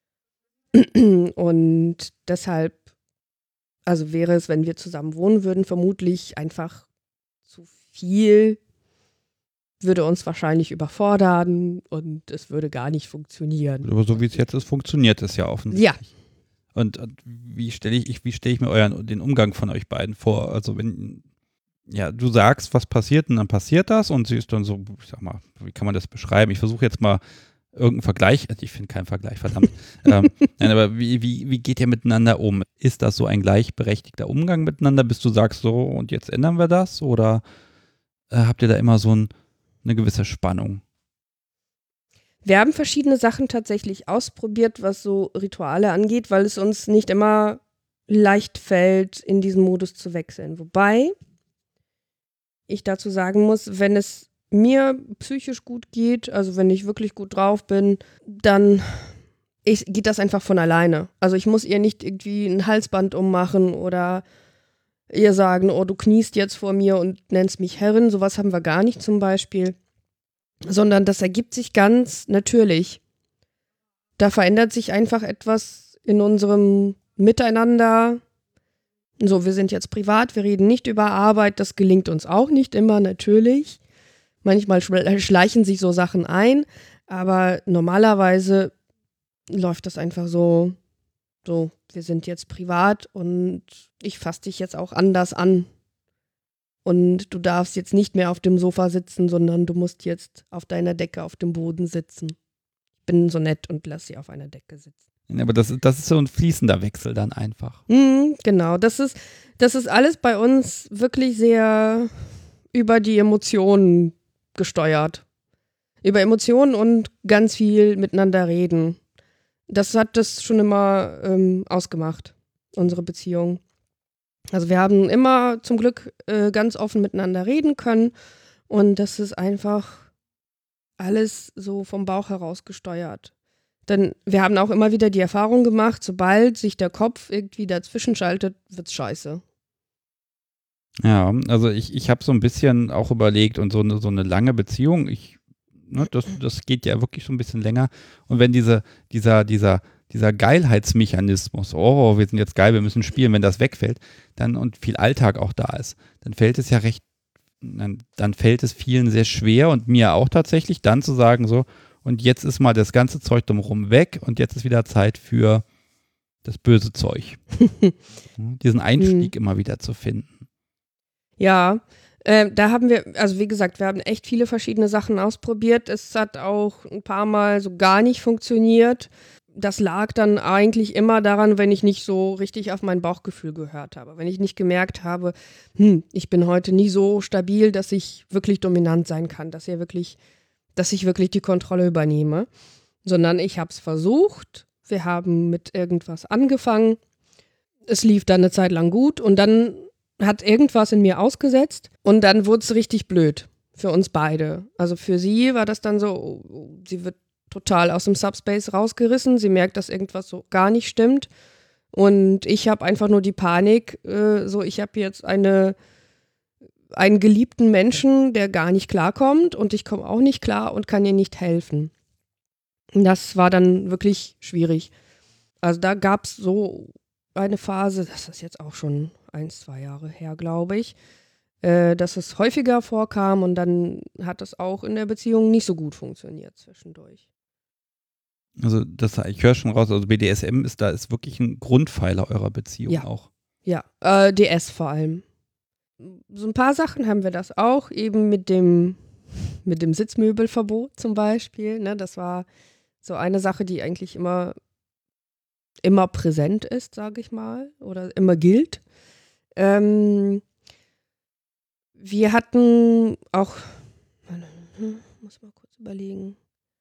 Und deshalb, also wäre es, wenn wir zusammen wohnen würden, vermutlich einfach zu viel, würde uns wahrscheinlich überfordern und es würde gar nicht funktionieren. Aber so wie es jetzt ist, funktioniert es ja offensichtlich. Ja. Und, und wie stelle ich, wie stelle ich mir euren, den Umgang von euch beiden vor? Also wenn, ja, du sagst, was passiert und dann passiert das und sie ist dann so, ich sag mal, wie kann man das beschreiben? Ich versuche jetzt mal irgendeinen Vergleich, ich finde keinen Vergleich, verdammt. ähm, nein, aber wie, wie, wie geht ihr miteinander um? Ist das so ein gleichberechtigter Umgang miteinander, bis du sagst so und jetzt ändern wir das? Oder äh, habt ihr da immer so ein, eine gewisse Spannung? Wir haben verschiedene Sachen tatsächlich ausprobiert, was so Rituale angeht, weil es uns nicht immer leicht fällt, in diesen Modus zu wechseln. Wobei ich dazu sagen muss, wenn es mir psychisch gut geht, also wenn ich wirklich gut drauf bin, dann ich, geht das einfach von alleine. Also ich muss ihr nicht irgendwie ein Halsband ummachen oder ihr sagen, oh, du kniest jetzt vor mir und nennst mich Herrin. Sowas haben wir gar nicht zum Beispiel. Sondern das ergibt sich ganz natürlich. Da verändert sich einfach etwas in unserem Miteinander. So, wir sind jetzt privat, wir reden nicht über Arbeit, das gelingt uns auch nicht immer, natürlich. Manchmal schleichen sich so Sachen ein, aber normalerweise läuft das einfach so, so, wir sind jetzt privat und ich fasse dich jetzt auch anders an. Und du darfst jetzt nicht mehr auf dem Sofa sitzen, sondern du musst jetzt auf deiner Decke auf dem Boden sitzen. Ich bin so nett und lass sie auf einer Decke sitzen. Aber das, das ist so ein fließender Wechsel dann einfach. Mhm, genau, das ist, das ist alles bei uns wirklich sehr über die Emotionen gesteuert. Über Emotionen und ganz viel miteinander reden. Das hat das schon immer ähm, ausgemacht, unsere Beziehung. Also wir haben immer zum Glück äh, ganz offen miteinander reden können und das ist einfach alles so vom Bauch heraus gesteuert. Denn wir haben auch immer wieder die Erfahrung gemacht, sobald sich der Kopf irgendwie dazwischen schaltet, wird's scheiße. Ja, also ich, ich habe so ein bisschen auch überlegt und so eine, so eine lange Beziehung, ich, ne, das, das geht ja wirklich so ein bisschen länger. Und wenn diese, dieser, dieser, dieser Geilheitsmechanismus, oh, wir sind jetzt geil, wir müssen spielen, wenn das wegfällt, dann und viel Alltag auch da ist, dann fällt es ja recht, dann, dann fällt es vielen sehr schwer und mir auch tatsächlich, dann zu sagen so, und jetzt ist mal das ganze Zeug drumherum weg und jetzt ist wieder Zeit für das böse Zeug. Diesen Einstieg immer wieder zu finden. Ja, äh, da haben wir, also wie gesagt, wir haben echt viele verschiedene Sachen ausprobiert. Es hat auch ein paar Mal so gar nicht funktioniert. Das lag dann eigentlich immer daran, wenn ich nicht so richtig auf mein Bauchgefühl gehört habe. Wenn ich nicht gemerkt habe, hm, ich bin heute nie so stabil, dass ich wirklich dominant sein kann, dass ihr wirklich, dass ich wirklich die Kontrolle übernehme. Sondern ich habe es versucht. Wir haben mit irgendwas angefangen. Es lief dann eine Zeit lang gut und dann hat irgendwas in mir ausgesetzt und dann wurde es richtig blöd für uns beide. Also für sie war das dann so, oh, sie wird total aus dem Subspace rausgerissen. Sie merkt, dass irgendwas so gar nicht stimmt. Und ich habe einfach nur die Panik, äh, so ich habe jetzt eine einen geliebten Menschen, der gar nicht klarkommt und ich komme auch nicht klar und kann ihr nicht helfen. Das war dann wirklich schwierig. Also da gab es so eine Phase, das ist jetzt auch schon ein, zwei Jahre her, glaube ich, äh, dass es häufiger vorkam und dann hat es auch in der Beziehung nicht so gut funktioniert zwischendurch. Also das, ich höre schon raus, also B D S M ist da ist wirklich ein Grundpfeiler eurer Beziehung Ja. auch. Ja, äh, D S vor allem. So ein paar Sachen haben wir das auch, eben mit dem, mit dem Sitzmöbelverbot zum Beispiel. Ne? Das war so eine Sache, die eigentlich immer, immer präsent ist, sage ich mal, oder immer gilt. Ähm, wir hatten auch, muss mal kurz überlegen.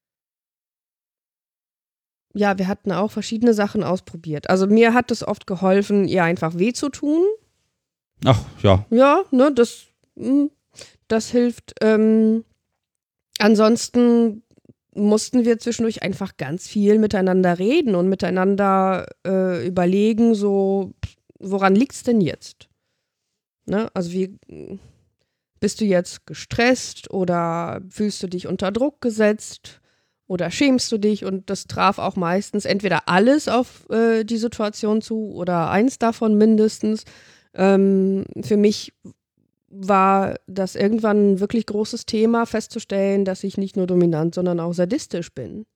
Ja, wir hatten auch verschiedene Sachen ausprobiert. Also mir hat es oft geholfen, ihr einfach weh zu tun. Ach, ja. Ja, ne, das, das hilft. Ähm, ansonsten mussten wir zwischendurch einfach ganz viel miteinander reden und miteinander äh, überlegen, so, woran liegt's denn jetzt? Ne? Also wie, bist du jetzt gestresst oder fühlst du dich unter Druck gesetzt oder schämst du dich? Und das traf auch meistens entweder alles auf äh, die Situation zu oder eins davon mindestens. Ähm, für mich war das irgendwann ein wirklich großes Thema, festzustellen, dass ich nicht nur dominant, sondern auch sadistisch bin.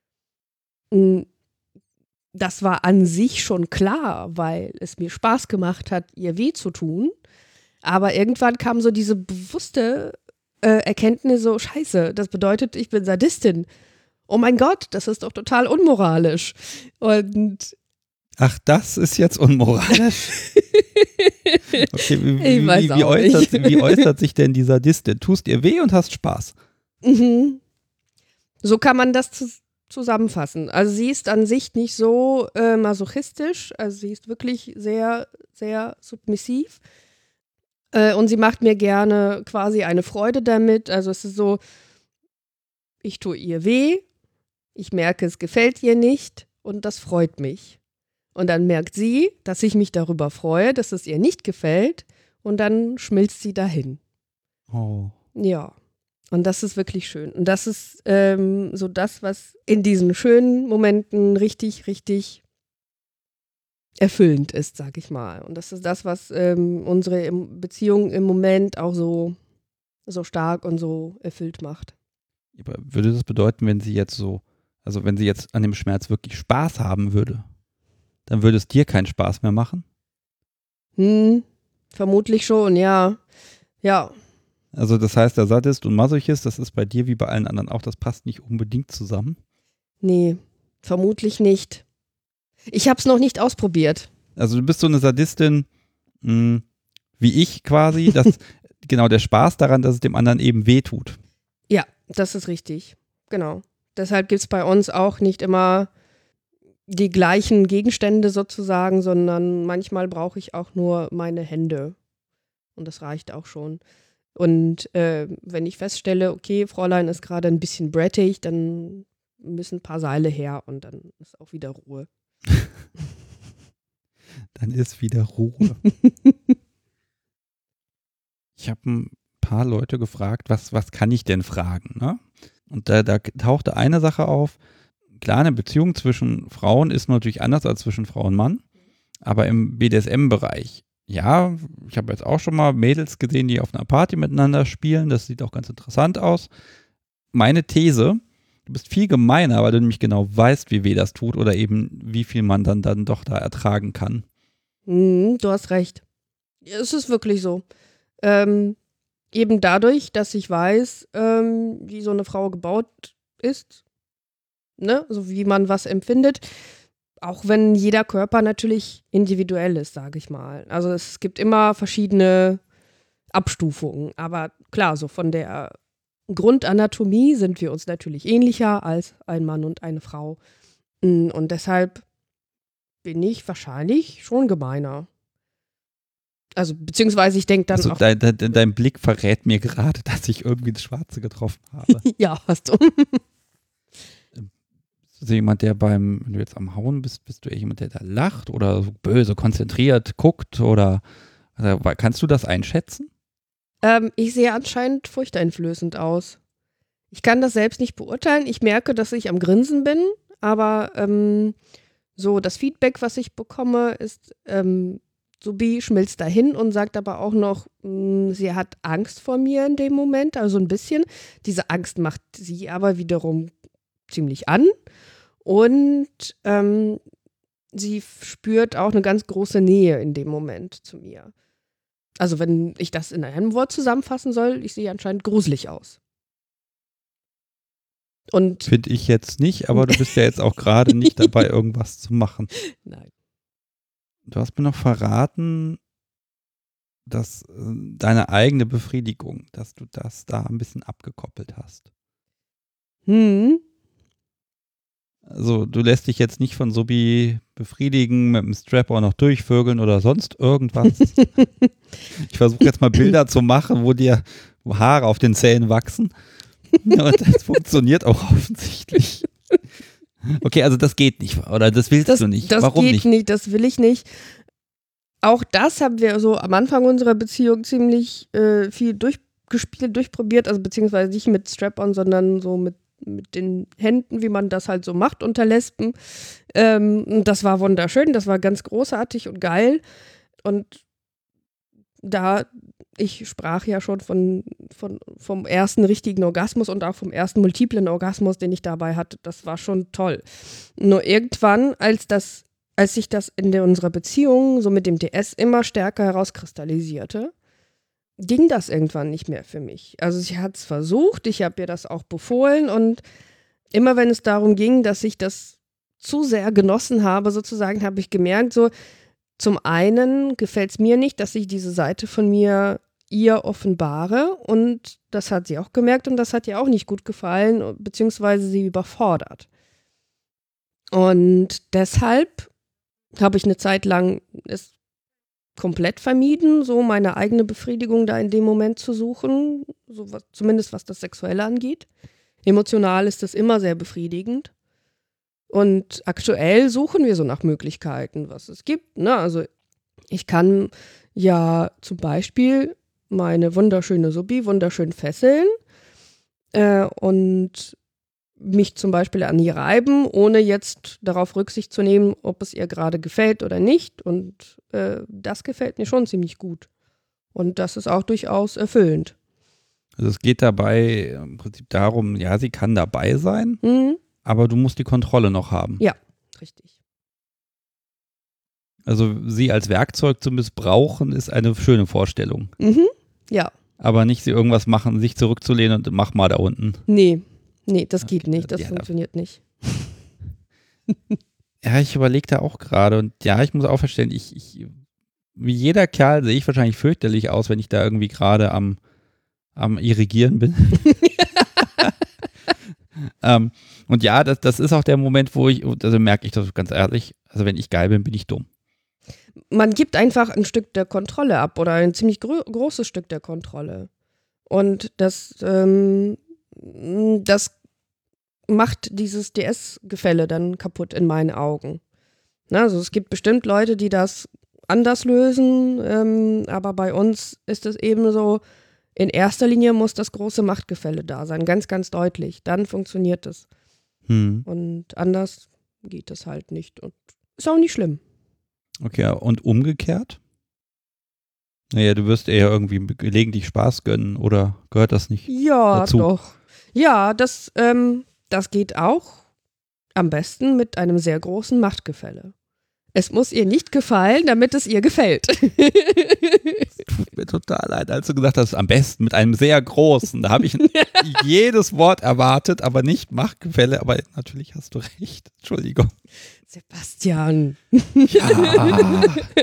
Das war an sich schon klar, weil es mir Spaß gemacht hat, ihr weh zu tun. Aber irgendwann kam so diese bewusste äh, Erkenntnis, so scheiße, das bedeutet, ich bin Sadistin. Oh mein Gott, das ist doch total unmoralisch. Und Ach, das ist jetzt unmoralisch. Okay, wie, Ich weiß wie, auch wie, äußert, nicht. wie äußert sich denn die Sadistin? Tust ihr weh und hast Spaß? Mhm. So kann man das zu, zusammenfassen. Also sie ist an sich nicht so äh, masochistisch, also sie ist wirklich sehr, sehr submissiv. Äh, und sie macht mir gerne quasi eine Freude damit. Also es ist so, ich tue ihr weh, ich merke, es gefällt ihr nicht und das freut mich. Und dann merkt sie, dass ich mich darüber freue, dass es ihr nicht gefällt und dann schmilzt sie dahin. Oh. Ja, und das ist wirklich schön. Und das ist ähm, so das, was in diesen schönen Momenten richtig, richtig erfüllend ist, sag ich mal. Und das ist das, was ähm, unsere Beziehung im Moment auch so, so stark und so erfüllt macht. Aber würde das bedeuten, wenn sie jetzt so, also wenn sie jetzt an dem Schmerz wirklich Spaß haben würde, dann würde es dir keinen Spaß mehr machen? Hm, vermutlich schon, ja. Ja. Also das heißt, der Sadist und Masochist, das ist bei dir wie bei allen anderen auch, das passt nicht unbedingt zusammen? Nee, vermutlich nicht. Ich habe es noch nicht ausprobiert. Also du bist so eine Sadistin, mh, wie ich quasi, dass genau der Spaß daran, dass es dem anderen eben wehtut. Ja, das ist richtig. Genau. Deshalb gibt es bei uns auch nicht immer die gleichen Gegenstände sozusagen, sondern manchmal brauche ich auch nur meine Hände. Und das reicht auch schon. Und äh, wenn ich feststelle, okay, Fräulein ist gerade ein bisschen brattig, dann müssen ein paar Seile her und dann ist auch wieder Ruhe. Dann ist wieder Ruhe. Ich habe ein paar Leute gefragt, was, was kann ich denn fragen? Ne? Und da, da tauchte eine Sache auf. Klar, eine Beziehung zwischen Frauen ist natürlich anders als zwischen Frau und Mann, aber im B D S M-Bereich, ja, ich habe jetzt auch schon mal Mädels gesehen, die auf einer Party miteinander spielen, das sieht auch ganz interessant aus. Meine These, du bist viel gemeiner, weil du nämlich genau weißt, wie weh das tut oder eben wie viel man dann, dann doch da ertragen kann. Mhm, du hast recht. Es ist wirklich so. Ähm, eben dadurch, dass ich weiß, ähm, wie so eine Frau gebaut ist, ne, so wie man was empfindet, auch wenn jeder Körper natürlich individuell ist, sage ich mal. Also es gibt immer verschiedene Abstufungen, aber klar, so von der Grundanatomie sind wir uns natürlich ähnlicher als ein Mann und eine Frau. Und deshalb bin ich wahrscheinlich schon gemeiner. Also beziehungsweise ich denke dann Also auch, dein, dein, dein Blick verrät mir gerade, dass ich irgendwie das Schwarze getroffen habe. ja, hast du. Bist du jemand, der beim, wenn du jetzt am Hauen bist, bist du eher jemand, der da lacht oder so böse konzentriert guckt oder, oder kannst du das einschätzen? Ähm, ich sehe anscheinend furchteinflößend aus. Ich kann das selbst nicht beurteilen. Ich merke, dass ich am Grinsen bin, aber ähm, so das Feedback, was ich bekomme, ist, ähm, Subi schmilzt dahin und sagt aber auch noch, mh, sie hat Angst vor mir in dem Moment, also ein bisschen. Diese Angst macht sie aber wiederum ziemlich an und ähm, sie spürt auch eine ganz große Nähe in dem Moment zu mir. Also wenn ich das in einem Wort zusammenfassen soll, ich sehe anscheinend gruselig aus. Und Finde ich jetzt nicht, aber du bist ja jetzt auch gerade nicht dabei, irgendwas zu machen. nein. Du hast mir noch verraten, dass äh, deine eigene Befriedigung, dass du das da ein bisschen abgekoppelt hast. Hm. Also du lässt dich jetzt nicht von Subi befriedigen, mit dem Strap-on noch durchvögeln oder sonst irgendwas. Ich versuche jetzt mal Bilder zu machen, wo dir Haare auf den Zähnen wachsen. Und das funktioniert auch offensichtlich. Okay, also das geht nicht, oder das willst Das, du nicht. das Warum geht nicht? nicht, das will ich nicht. Auch das haben wir so am Anfang unserer Beziehung ziemlich äh, viel durchgespielt, durchprobiert, also beziehungsweise nicht mit Strap-on, sondern so mit, mit den Händen, wie man das halt so macht unter Lesben. Ähm, das war wunderschön, das war ganz großartig und geil. Und da, ich sprach ja schon von, von, vom ersten richtigen Orgasmus und auch vom ersten multiplen Orgasmus, den ich dabei hatte, das war schon toll. Nur irgendwann, als das, als sich das in der, unserer Beziehung so mit dem D S immer stärker herauskristallisierte, ging das irgendwann nicht mehr für mich. Also sie hat es versucht, ich habe ihr das auch befohlen und immer wenn es darum ging, dass ich das zu sehr genossen habe, sozusagen, habe ich gemerkt, so zum einen gefällt es mir nicht, dass ich diese Seite von mir ihr offenbare und das hat sie auch gemerkt und das hat ihr auch nicht gut gefallen, beziehungsweise sie überfordert. Und deshalb habe ich eine Zeit lang es komplett vermieden, so meine eigene Befriedigung da in dem Moment zu suchen, so was, zumindest was das Sexuelle angeht. Emotional ist das immer sehr befriedigend. Und aktuell suchen wir so nach Möglichkeiten, was es gibt. Ne? Also ich kann ja zum Beispiel meine wunderschöne Subi wunderschön fesseln äh, und mich zum Beispiel an ihr reiben, ohne jetzt darauf Rücksicht zu nehmen, ob es ihr gerade gefällt oder nicht. Und äh, das gefällt mir schon ziemlich gut. Und das ist auch durchaus erfüllend. Also es geht dabei im Prinzip darum, ja, sie kann dabei sein, Mhm. aber du musst die Kontrolle noch haben. Ja, richtig. Also sie als Werkzeug zu missbrauchen, ist eine schöne Vorstellung. Mhm. Ja, Aber nicht sie irgendwas machen, sich zurückzulehnen und mach mal da unten. nee, nee, das geht Okay, nicht, das ja, funktioniert nicht. Ja, ich überlege da auch gerade und ja, ich muss auch verstehen, ich, ich, wie jeder Kerl sehe ich wahrscheinlich fürchterlich aus, wenn ich da irgendwie gerade am, am Irrigieren bin. ähm, und ja, das, das ist auch der Moment, wo ich, also merke ich das ganz ehrlich, also wenn ich geil bin, bin ich dumm. Man gibt einfach ein Stück der Kontrolle ab oder ein ziemlich gro- großes Stück der Kontrolle. Und das, ähm, das macht dieses D S-Gefälle dann kaputt in meinen Augen. Na, also es gibt bestimmt Leute, die das anders lösen, ähm, aber bei uns ist es eben so, in erster Linie muss das große Machtgefälle da sein, ganz, ganz deutlich. Dann funktioniert es. Hm. Und anders geht es halt nicht. Und ist auch nicht schlimm. Okay, und umgekehrt? Naja, du wirst eher irgendwie gelegentlich Spaß gönnen, oder gehört das nicht? Ja, dazu? doch. Ja, das, ähm, das geht auch am besten mit einem sehr großen Machtgefälle. Es muss ihr nicht gefallen, damit es ihr gefällt. Tut mir total leid, als du gesagt hast, am besten mit einem sehr großen. Da habe ich jedes Wort erwartet, aber nicht Machtgefälle. Aber natürlich hast du recht. Entschuldigung. Sebastian. Ja.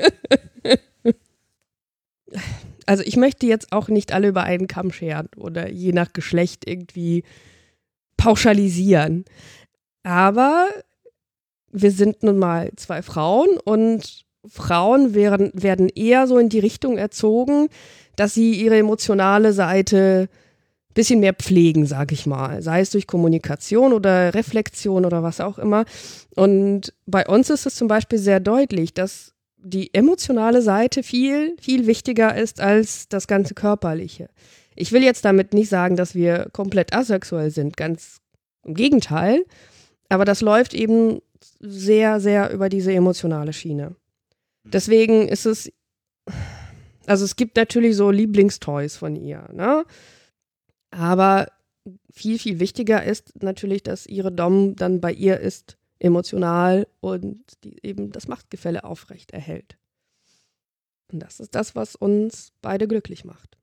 Also ich möchte jetzt auch nicht alle über einen Kamm scheren oder je nach Geschlecht irgendwie pauschalisieren. Aber wir sind nun mal zwei Frauen und Frauen werden, werden eher so in die Richtung erzogen, dass sie ihre emotionale Seite ein bisschen mehr pflegen, sag ich mal. Sei es durch Kommunikation oder Reflexion oder was auch immer. Und bei uns ist es zum Beispiel sehr deutlich, dass die emotionale Seite viel, viel wichtiger ist als das ganze Körperliche. Ich will jetzt damit nicht sagen, dass wir komplett asexuell sind, ganz im Gegenteil. Aber das läuft eben sehr, sehr über diese emotionale Schiene. Deswegen ist es, also es gibt natürlich so Lieblingstoys von ihr, ne? Aber viel, viel wichtiger ist natürlich, dass ihre Dom dann bei ihr ist, emotional und die eben das Machtgefälle aufrecht erhält. Und das ist das, was uns beide glücklich macht.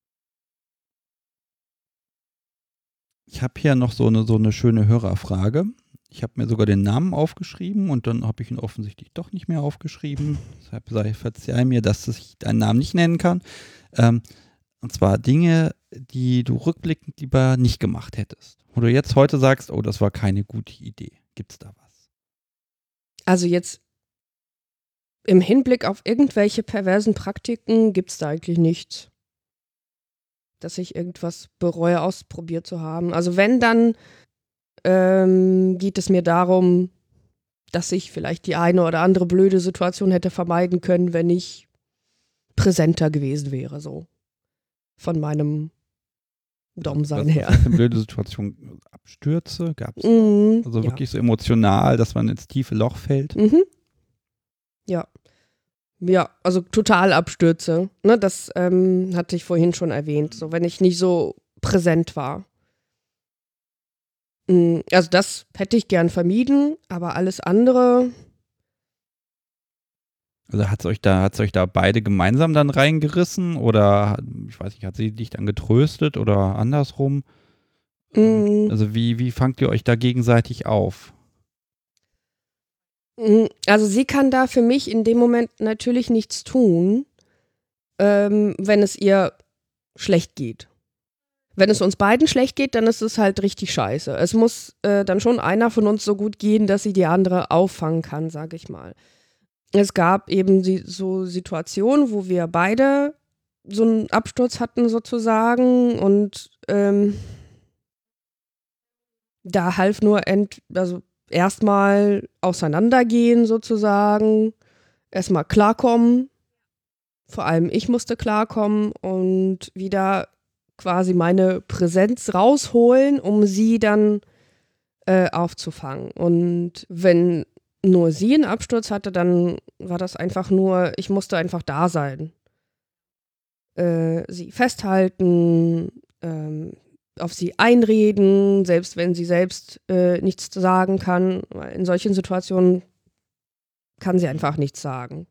Ich habe hier noch so eine, so eine schöne Hörerfrage. Ich habe mir sogar den Namen aufgeschrieben und dann habe ich ihn offensichtlich doch nicht mehr aufgeschrieben. Deshalb sei verzeih mir, dass ich deinen Namen nicht nennen kann. Ähm, und zwar Dinge, die du rückblickend lieber nicht gemacht hättest. Wo du jetzt heute sagst, oh, das war keine gute Idee. Gibt's da was? Also jetzt im Hinblick auf irgendwelche perversen Praktiken gibt es da eigentlich nichts, dass ich irgendwas bereue, ausprobiert zu haben. Also wenn, dann ähm, geht es mir darum, dass ich vielleicht die eine oder andere blöde Situation hätte vermeiden können, wenn ich präsenter gewesen wäre, so von meinem Dom-Sein her. Was ist eine blöde Situation? Abstürze gab es? Mm, also ja. wirklich so emotional, dass man ins tiefe Loch fällt? Mhm. Ja. Ja, also Totalabstürze. Ne, das ähm, hatte ich vorhin schon erwähnt. So, wenn ich nicht so präsent war. Mm, also das hätte ich gern vermieden, aber alles andere. Also hat es euch da, hat's euch da beide gemeinsam dann reingerissen oder, ich weiß nicht, hat sie dich dann getröstet oder andersrum? Mm. Also wie, wie fangt ihr euch da gegenseitig auf? Also sie kann da für mich in dem Moment natürlich nichts tun, ähm, wenn es ihr schlecht geht. Wenn es uns beiden schlecht geht, dann ist es halt richtig scheiße. Es muss äh, dann schon einer von uns so gut gehen, dass sie die andere auffangen kann, sage ich mal. Es gab eben die, so Situationen, wo wir beide so einen Absturz hatten sozusagen und ähm, da half nur ent, also erstmal auseinandergehen sozusagen, erstmal klarkommen, vor allem ich musste klarkommen und wieder quasi meine Präsenz rausholen, um sie dann äh, aufzufangen. Und wenn nur sie einen Absturz hatte, dann war das einfach nur, ich musste einfach da sein. Äh, sie festhalten, ähm, auf sie einreden, selbst wenn sie selbst äh, nichts sagen kann. In solchen Situationen kann sie einfach nichts sagen.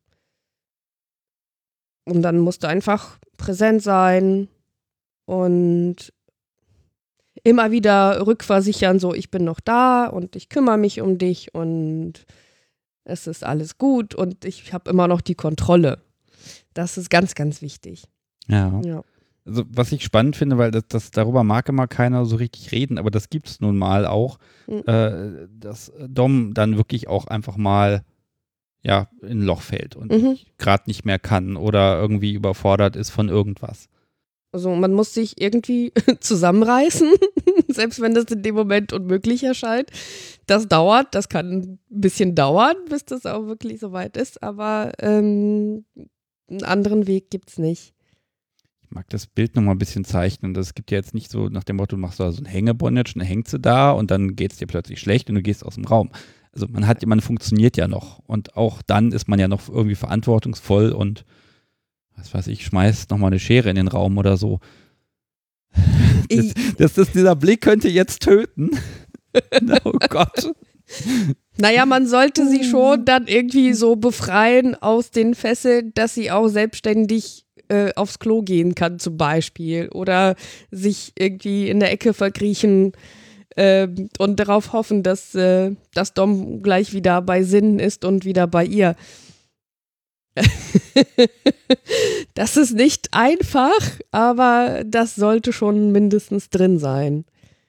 Und dann musste einfach präsent sein und immer wieder rückversichern, so ich bin noch da und ich kümmere mich um dich und es ist alles gut und ich habe immer noch die Kontrolle. Das ist ganz, ganz wichtig. Ja. Ja. Also was ich spannend finde, weil das, das darüber mag immer keiner so richtig reden, aber das gibt es nun mal auch, Mhm. äh, dass Dom dann wirklich auch einfach mal ja, in ein Loch fällt und Mhm. gerade nicht mehr kann oder irgendwie überfordert ist von irgendwas. Also man muss sich irgendwie zusammenreißen, selbst wenn das in dem Moment unmöglich erscheint. Das dauert, das kann ein bisschen dauern, bis das auch wirklich soweit ist, aber ähm, einen anderen Weg gibt's nicht. Ich mag das Bild nochmal ein bisschen zeichnen. Das gibt ja jetzt nicht so nach dem Motto, du machst da so ein Hängebondage und dann hängt sie da und dann geht es dir plötzlich schlecht und du gehst aus dem Raum. Also man hat, man funktioniert ja noch und auch dann ist man ja noch irgendwie verantwortungsvoll und was weiß ich, schmeißt nochmal eine Schere in den Raum oder so. Das, das, das, dieser Blick könnte jetzt töten. Oh Gott. Naja, man sollte sie schon dann irgendwie so befreien aus den Fesseln, dass sie auch selbstständig äh, aufs Klo gehen kann zum Beispiel oder sich irgendwie in der Ecke verkriechen äh, und darauf hoffen, dass, äh, dass Dom gleich wieder bei Sinnen ist und wieder bei ihr. Das ist nicht einfach, aber das sollte schon mindestens drin sein.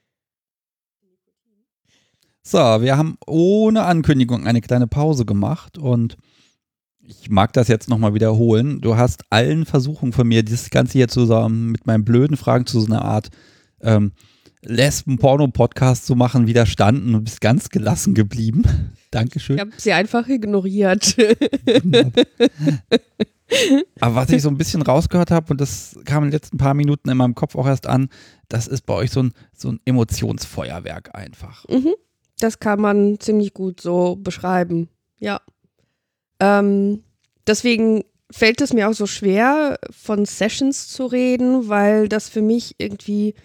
So, wir haben ohne Ankündigung eine kleine Pause gemacht und ich mag das jetzt nochmal wiederholen. Du hast allen Versuchen von mir, das Ganze hier zusammen mit meinen blöden Fragen zu so einer Art ähm, Lesben-Porno-Podcast zu machen, widerstanden und bist ganz gelassen geblieben. Dankeschön. Ich habe sie einfach ignoriert. Aber was ich so ein bisschen rausgehört habe, und das kam in den letzten paar Minuten in meinem Kopf auch erst an, das ist bei euch so ein, so ein Emotionsfeuerwerk einfach. Mhm. Das kann man ziemlich gut so beschreiben, ja. Ähm, deswegen fällt es mir auch so schwer, von Sessions zu reden, weil das für mich irgendwie,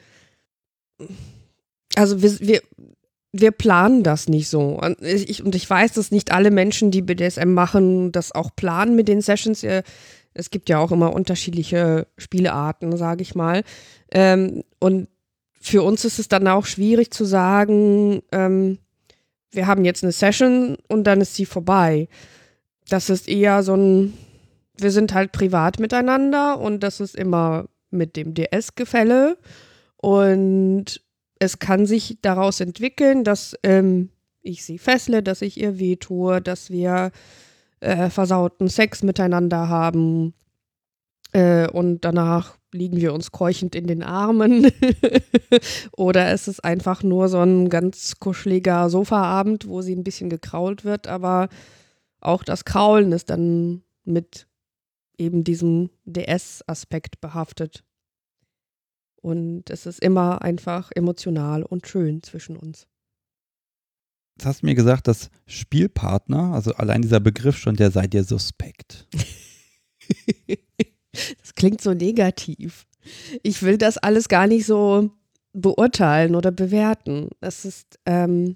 also wir, wir, wir planen das nicht so. Und ich, und ich weiß, dass nicht alle Menschen, die B D S M machen, das auch planen mit den Sessions. Es gibt ja auch immer unterschiedliche Spielearten, sage ich mal. Ähm, und für uns ist es dann auch schwierig zu sagen, ähm, wir haben jetzt eine Session und dann ist sie vorbei. Das ist eher so ein, wir sind halt privat miteinander und das ist immer mit dem D S-Gefälle und es kann sich daraus entwickeln, dass ähm, ich sie fessle, dass ich ihr wehtue, dass wir äh, versauten Sex miteinander haben äh, und danach liegen wir uns keuchend in den Armen oder es ist einfach nur so ein ganz kuscheliger Sofaabend, wo sie ein bisschen gekrault wird, aber auch das Kraulen ist dann mit eben diesem D S-Aspekt behaftet. Und es ist immer einfach emotional und schön zwischen uns. Jetzt hast du mir gesagt, dass Spielpartner, also allein dieser Begriff schon, der sei dir suspekt. Das klingt so negativ. Ich will das alles gar nicht so beurteilen oder bewerten. Das ist, ähm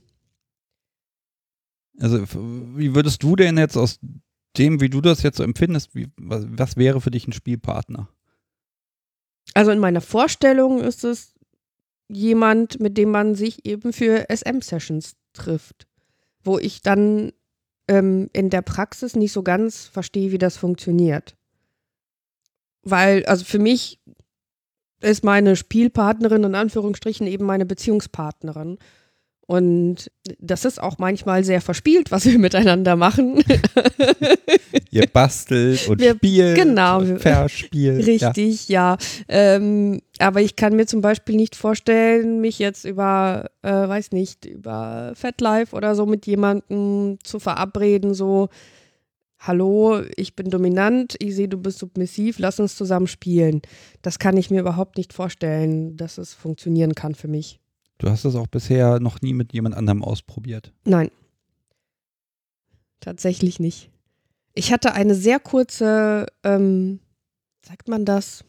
Also wie würdest du denn jetzt aus dem, wie du das jetzt so empfindest, wie, was, was wäre für dich ein Spielpartner? Also in meiner Vorstellung ist es jemand, mit dem man sich eben für S M-Sessions trifft, wo ich dann ähm, in der Praxis nicht so ganz verstehe, wie das funktioniert. Weil, also für mich ist meine Spielpartnerin in Anführungsstrichen eben meine Beziehungspartnerin. Und das ist auch manchmal sehr verspielt, was wir miteinander machen. Ihr bastelt und wir, spielt genau, und verspielt. Richtig, ja. ja. Ähm, aber ich kann mir zum Beispiel nicht vorstellen, mich jetzt über, äh, weiß nicht, über FetLife oder so mit jemandem zu verabreden, so, hallo, ich bin dominant, ich sehe, du bist submissiv, lass uns zusammen spielen. Das kann ich mir überhaupt nicht vorstellen, dass es funktionieren kann für mich. Du hast das auch bisher noch nie mit jemand anderem ausprobiert? Nein. Tatsächlich nicht. Ich hatte eine sehr kurze, ähm, sagt man das,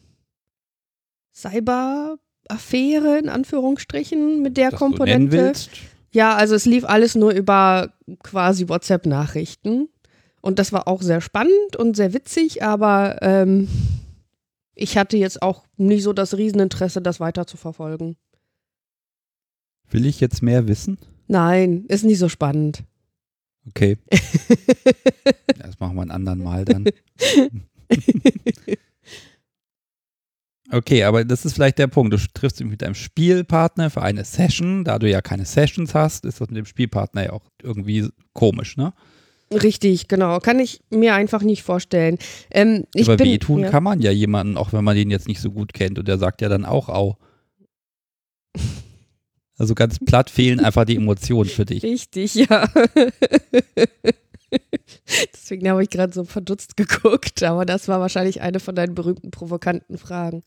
Cyber-Affäre in Anführungsstrichen mit der das Komponente. Du nennen willst? Ja, also es lief alles nur über quasi WhatsApp-Nachrichten. Und das war auch sehr spannend und sehr witzig, aber ähm, ich hatte jetzt auch nicht so das Rieseninteresse, das weiter zu verfolgen. Will ich jetzt mehr wissen? Nein, ist nicht so spannend. Okay. Das machen wir ein anderen Mal dann. Okay, aber das ist vielleicht der Punkt. Du triffst dich mit deinem Spielpartner für eine Session. Da du ja keine Sessions hast, ist das mit dem Spielpartner ja auch irgendwie komisch, ne? Richtig, genau. Kann ich mir einfach nicht vorstellen. Ähm, ich Aber bin, wehtun ja. kann man ja jemanden, auch wenn man den jetzt nicht so gut kennt. Und der sagt ja dann auch, au. Also ganz platt fehlen einfach die Emotionen für dich. Richtig, ja. Deswegen habe ich gerade so verdutzt geguckt, aber das war wahrscheinlich eine von deinen berühmten provokanten Fragen.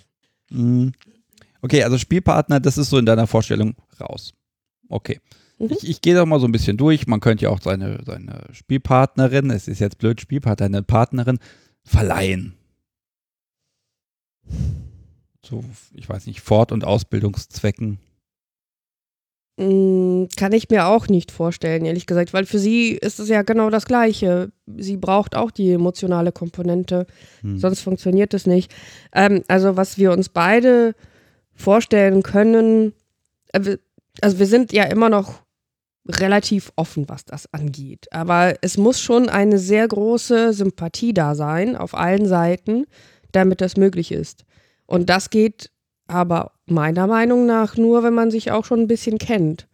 Okay, also Spielpartner, das ist so in deiner Vorstellung raus. Okay. Mhm. Ich, ich gehe da mal so ein bisschen durch. Man könnte ja auch seine, seine Spielpartnerin, es ist jetzt blöd, Spielpartner, eine Partnerin, verleihen. So, ich weiß nicht, Fort- und Ausbildungszwecken. Kann ich mir auch nicht vorstellen, ehrlich gesagt, weil für sie ist es ja genau das Gleiche. Sie braucht auch die emotionale Komponente, hm. sonst funktioniert es nicht. Ähm, also was wir uns beide vorstellen können, also wir sind ja immer noch relativ offen, was das angeht, aber es muss schon eine sehr große Sympathie da sein, auf allen Seiten, damit das möglich ist. Und das geht aber meiner Meinung nach nur, wenn man sich auch schon ein bisschen kennt.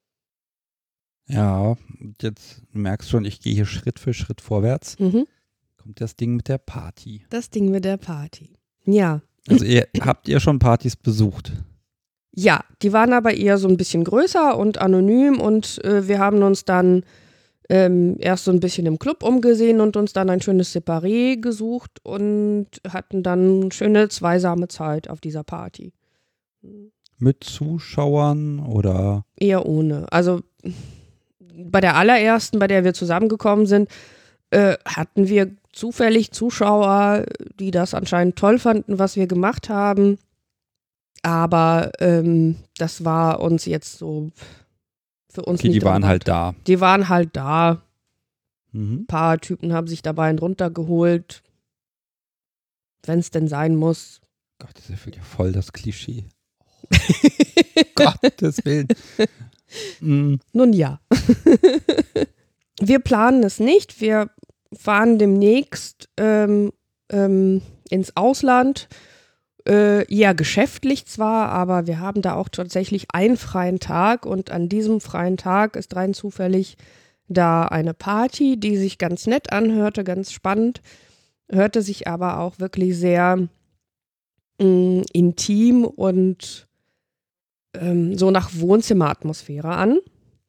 Ja, jetzt merkst du schon, ich gehe hier Schritt für Schritt vorwärts. Mhm. Kommt das Ding mit der Party. Das Ding mit der Party, ja. Also ihr, habt ihr schon Partys besucht? Ja, die waren aber eher so ein bisschen größer und anonym und äh, wir haben uns dann ähm, erst so ein bisschen im Club umgesehen und uns dann ein schönes Separé gesucht und hatten dann eine schöne zweisame Zeit auf dieser Party. Mit Zuschauern oder? Eher ohne. Also bei der allerersten, bei der wir zusammengekommen sind, äh, hatten wir zufällig Zuschauer, die das anscheinend toll fanden, was wir gemacht haben. Aber ähm, das war uns jetzt so für uns Okay, nicht die waren relevant. halt da. Die waren halt da. Mhm. Ein paar Typen haben sich dabei einen runtergeholt. Wenn es denn sein muss. Gott, das erfüllt ja voll das Klischee. Gottes Willen. Mhm. Nun ja. Wir planen es nicht. Wir fahren demnächst ähm, ähm, ins Ausland. Äh, eher geschäftlich zwar, aber wir haben da auch tatsächlich einen freien Tag und an diesem freien Tag ist rein zufällig da eine Party, die sich ganz nett anhörte, ganz spannend, hörte sich aber auch wirklich sehr mh, intim und ähm, so nach Wohnzimmeratmosphäre an.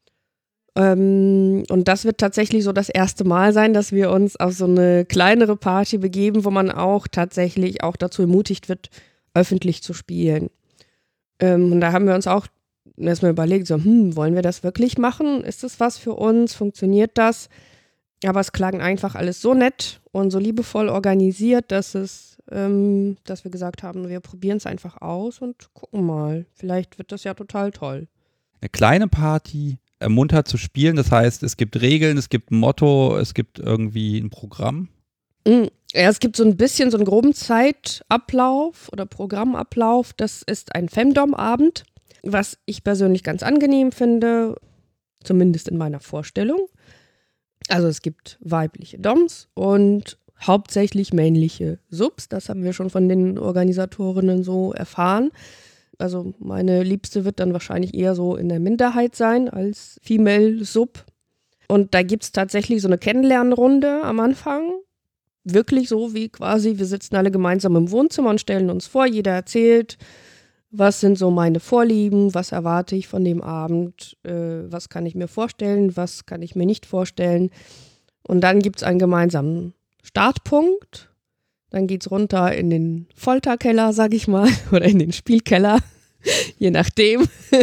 Ähm, und das wird tatsächlich so das erste Mal sein, dass wir uns auf so eine kleinere Party begeben, wo man auch tatsächlich auch dazu ermutigt wird, öffentlich zu spielen. Ähm, und da haben wir uns auch erstmal überlegt, so, hm, wollen wir das wirklich machen? Ist das was für uns? Funktioniert das? Aber es klang einfach alles so nett und so liebevoll organisiert, dass es, ähm, dass wir gesagt haben, wir probieren es einfach aus und gucken mal. Vielleicht wird das ja total toll. Eine kleine Party ermuntert zu spielen, das heißt, es gibt Regeln, es gibt ein Motto, es gibt irgendwie ein Programm. Ja, es gibt so ein bisschen so einen groben Zeitablauf oder Programmablauf. Das ist ein Femdom-Abend, was ich persönlich ganz angenehm finde, zumindest in meiner Vorstellung. Also es gibt weibliche Doms und hauptsächlich männliche Subs. Das haben wir schon von den Organisatorinnen so erfahren. Also meine Liebste wird dann wahrscheinlich eher so in der Minderheit sein als Female Sub. Und da gibt es tatsächlich so eine Kennenlernrunde am Anfang. Wirklich so wie quasi, wir sitzen alle gemeinsam im Wohnzimmer und stellen uns vor, jeder erzählt, was sind so meine Vorlieben, was erwarte ich von dem Abend, äh, was kann ich mir vorstellen, was kann ich mir nicht vorstellen. Und dann gibt es einen gemeinsamen Startpunkt. Dann geht es runter in den Folterkeller, sag ich mal, oder in den Spielkeller, je nachdem.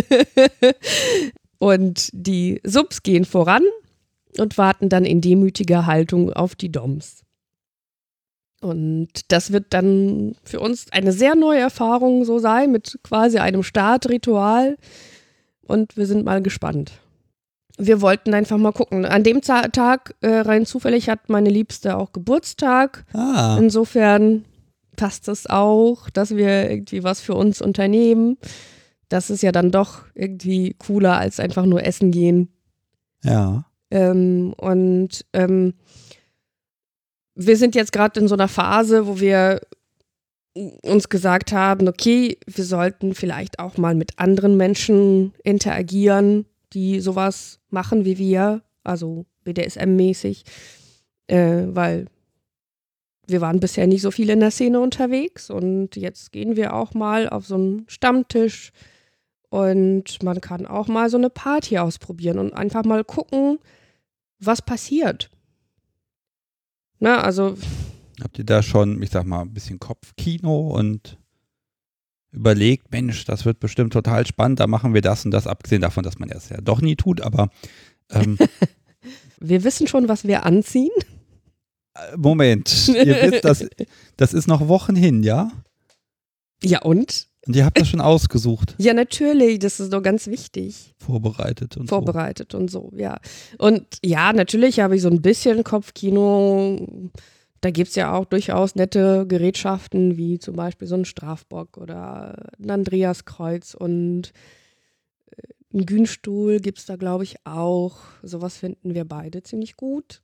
Und die Subs gehen voran und warten dann in demütiger Haltung auf die Doms. Und das wird dann für uns eine sehr neue Erfahrung so sein, mit quasi einem Startritual. Und wir sind mal gespannt. Wir wollten einfach mal gucken. An dem Tag, äh, rein zufällig, hat meine Liebste auch Geburtstag. Ah. Insofern passt es auch, dass wir irgendwie was für uns unternehmen. Das ist ja dann doch irgendwie cooler, als einfach nur essen gehen. Ja. Ähm, und ähm, wir sind jetzt gerade in so einer Phase, wo wir uns gesagt haben, okay, wir sollten vielleicht auch mal mit anderen Menschen interagieren, die sowas machen wie wir, also B D S M-mäßig, äh, weil wir waren bisher nicht so viel in der Szene unterwegs und jetzt gehen wir auch mal auf so einen Stammtisch und man kann auch mal so eine Party ausprobieren und einfach mal gucken, was passiert. Na, also Habt ihr da schon, ich sag mal, ein bisschen Kopfkino und überlegt, Mensch, das wird bestimmt total spannend, da machen wir das und das, abgesehen davon, dass man das ja doch nie tut, aber ähm, wir wissen schon, was wir anziehen. Moment, ihr wisst, das, das ist noch Wochen hin, ja? Ja und? Und ihr habt das schon ausgesucht. Ja, natürlich, das ist doch ganz wichtig. Vorbereitet und Vorbereitet so. und so, ja. Und ja, natürlich habe ich so ein bisschen Kopfkino. Da gibt es ja auch durchaus nette Gerätschaften, wie zum Beispiel so ein Strafbock oder ein Andreaskreuz und ein Günstuhl gibt es da, glaube ich, auch. Sowas finden wir beide ziemlich gut.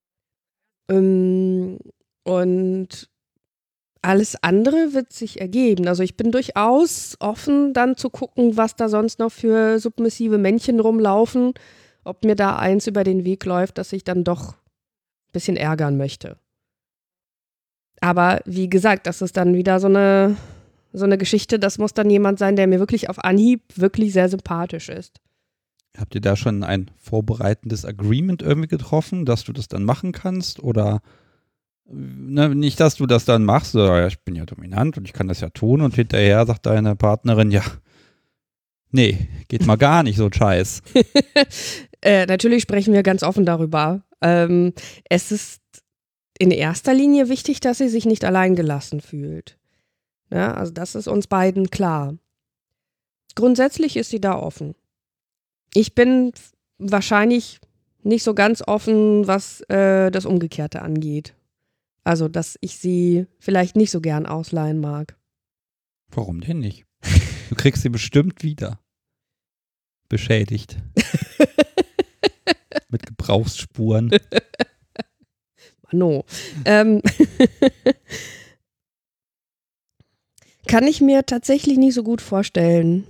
Ähm, und alles andere wird sich ergeben. Also ich bin durchaus offen, dann zu gucken, was da sonst noch für submissive Männchen rumlaufen, ob mir da eins über den Weg läuft, das ich dann doch ein bisschen ärgern möchte. Aber wie gesagt, das ist dann wieder so eine so eine Geschichte, das muss dann jemand sein, der mir wirklich auf Anhieb wirklich sehr sympathisch ist. Habt ihr da schon ein vorbereitendes Agreement irgendwie getroffen, dass du das dann machen kannst? Oder ne, nicht, dass du das dann machst, sondern ja, ich bin ja dominant und ich kann das ja tun und hinterher sagt deine Partnerin, ja, nee, geht mal gar nicht, so ein Scheiß. äh, natürlich sprechen wir ganz offen darüber. Ähm, es ist in erster Linie wichtig, dass sie sich nicht allein gelassen fühlt. Ja, also das ist uns beiden klar. Grundsätzlich ist sie da offen. Ich bin wahrscheinlich nicht so ganz offen, was äh, das Umgekehrte angeht. Also, dass ich sie vielleicht nicht so gern ausleihen mag. Warum denn nicht? Du kriegst sie bestimmt wieder. Beschädigt. Mit Gebrauchsspuren. No. ähm, kann ich mir tatsächlich nicht so gut vorstellen.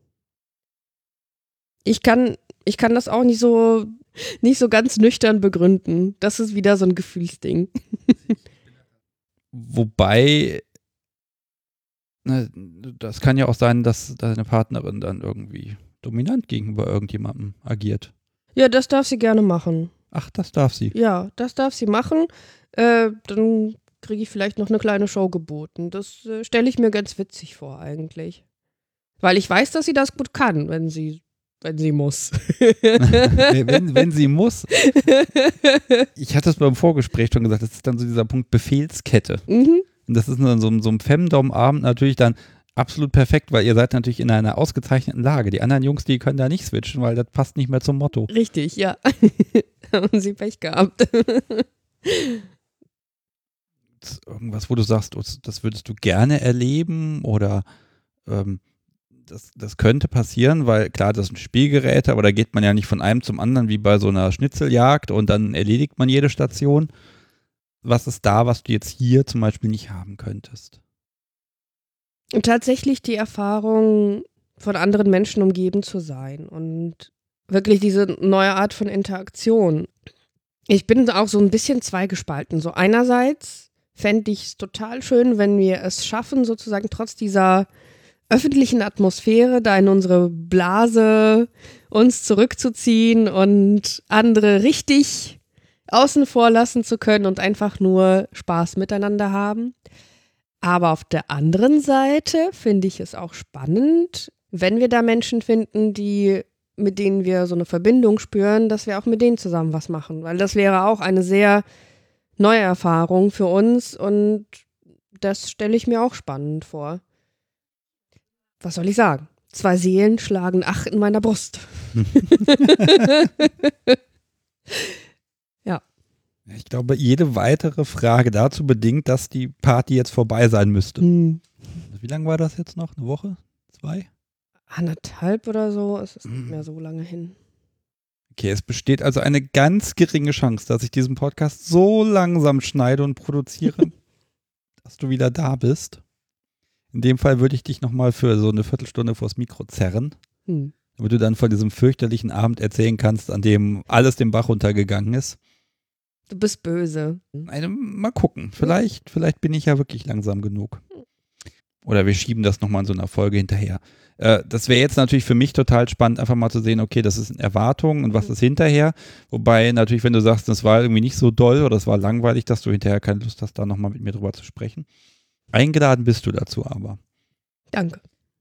Ich kann, ich kann das auch nicht so, nicht so ganz nüchtern begründen. Das ist wieder so ein Gefühlsding. Wobei, ne, das kann ja auch sein, dass deine Partnerin dann irgendwie dominant gegenüber irgendjemandem agiert. Ja, das darf sie gerne machen. Ach, das darf sie. Ja, das darf sie machen. Äh, dann kriege ich vielleicht noch eine kleine Show geboten. Das äh, stelle ich mir ganz witzig vor eigentlich. Weil ich weiß, dass sie das gut kann, wenn sie, wenn sie muss. wenn, wenn sie muss. Ich hatte es beim Vorgespräch schon gesagt, das ist dann so dieser Punkt Befehlskette. Mhm. Und das ist in so, so einem Femdom-Abend natürlich dann absolut perfekt, weil ihr seid natürlich in einer ausgezeichneten Lage. Die anderen Jungs, die können da nicht switchen, weil das passt nicht mehr zum Motto. Richtig, ja. Haben sie Pech gehabt. Irgendwas, wo du sagst, das würdest du gerne erleben oder ähm, das, das könnte passieren, weil klar, das sind Spielgeräte, aber da geht man ja nicht von einem zum anderen wie bei so einer Schnitzeljagd und dann erledigt man jede Station. Was ist da, was du jetzt hier zum Beispiel nicht haben könntest? Und tatsächlich die Erfahrung, von anderen Menschen umgeben zu sein und wirklich diese neue Art von Interaktion. Ich bin auch so ein bisschen zweigespalten. So einerseits fände ich es total schön, wenn wir es schaffen, sozusagen trotz dieser öffentlichen Atmosphäre da in unsere Blase uns zurückzuziehen und andere richtig außen vor lassen zu können und einfach nur Spaß miteinander haben. Aber auf der anderen Seite finde ich es auch spannend, wenn wir da Menschen finden, die, mit denen wir so eine Verbindung spüren, dass wir auch mit denen zusammen was machen. Weil das wäre auch eine sehr neue Erfahrung für uns und das stelle ich mir auch spannend vor. Was soll ich sagen? Zwei Seelen schlagen acht in meiner Brust. Ja. Ich glaube, jede weitere Frage dazu bedingt, dass die Party jetzt vorbei sein müsste. Hm. Wie lange war das jetzt noch? Eine Woche? Zwei? Anderthalb oder so, es ist nicht mehr so lange hin. Okay, es besteht also eine ganz geringe Chance, dass ich diesen Podcast so langsam schneide und produziere, dass du wieder da bist. In dem Fall würde ich dich nochmal für so eine Viertelstunde vors Mikro zerren, Hm. damit du dann von diesem fürchterlichen Abend erzählen kannst, an dem alles den Bach runtergegangen ist. Du bist böse. Also, mal gucken, vielleicht, vielleicht bin ich ja wirklich langsam genug. Oder wir schieben das nochmal in so einer Folge hinterher. Äh, das wäre jetzt natürlich für mich total spannend, einfach mal zu sehen, okay, das ist eine Erwartung und was ist hinterher. Wobei natürlich, wenn du sagst, das war irgendwie nicht so doll oder es war langweilig, dass du hinterher keine Lust hast, da nochmal mit mir drüber zu sprechen. Eingeladen bist du dazu aber. Danke.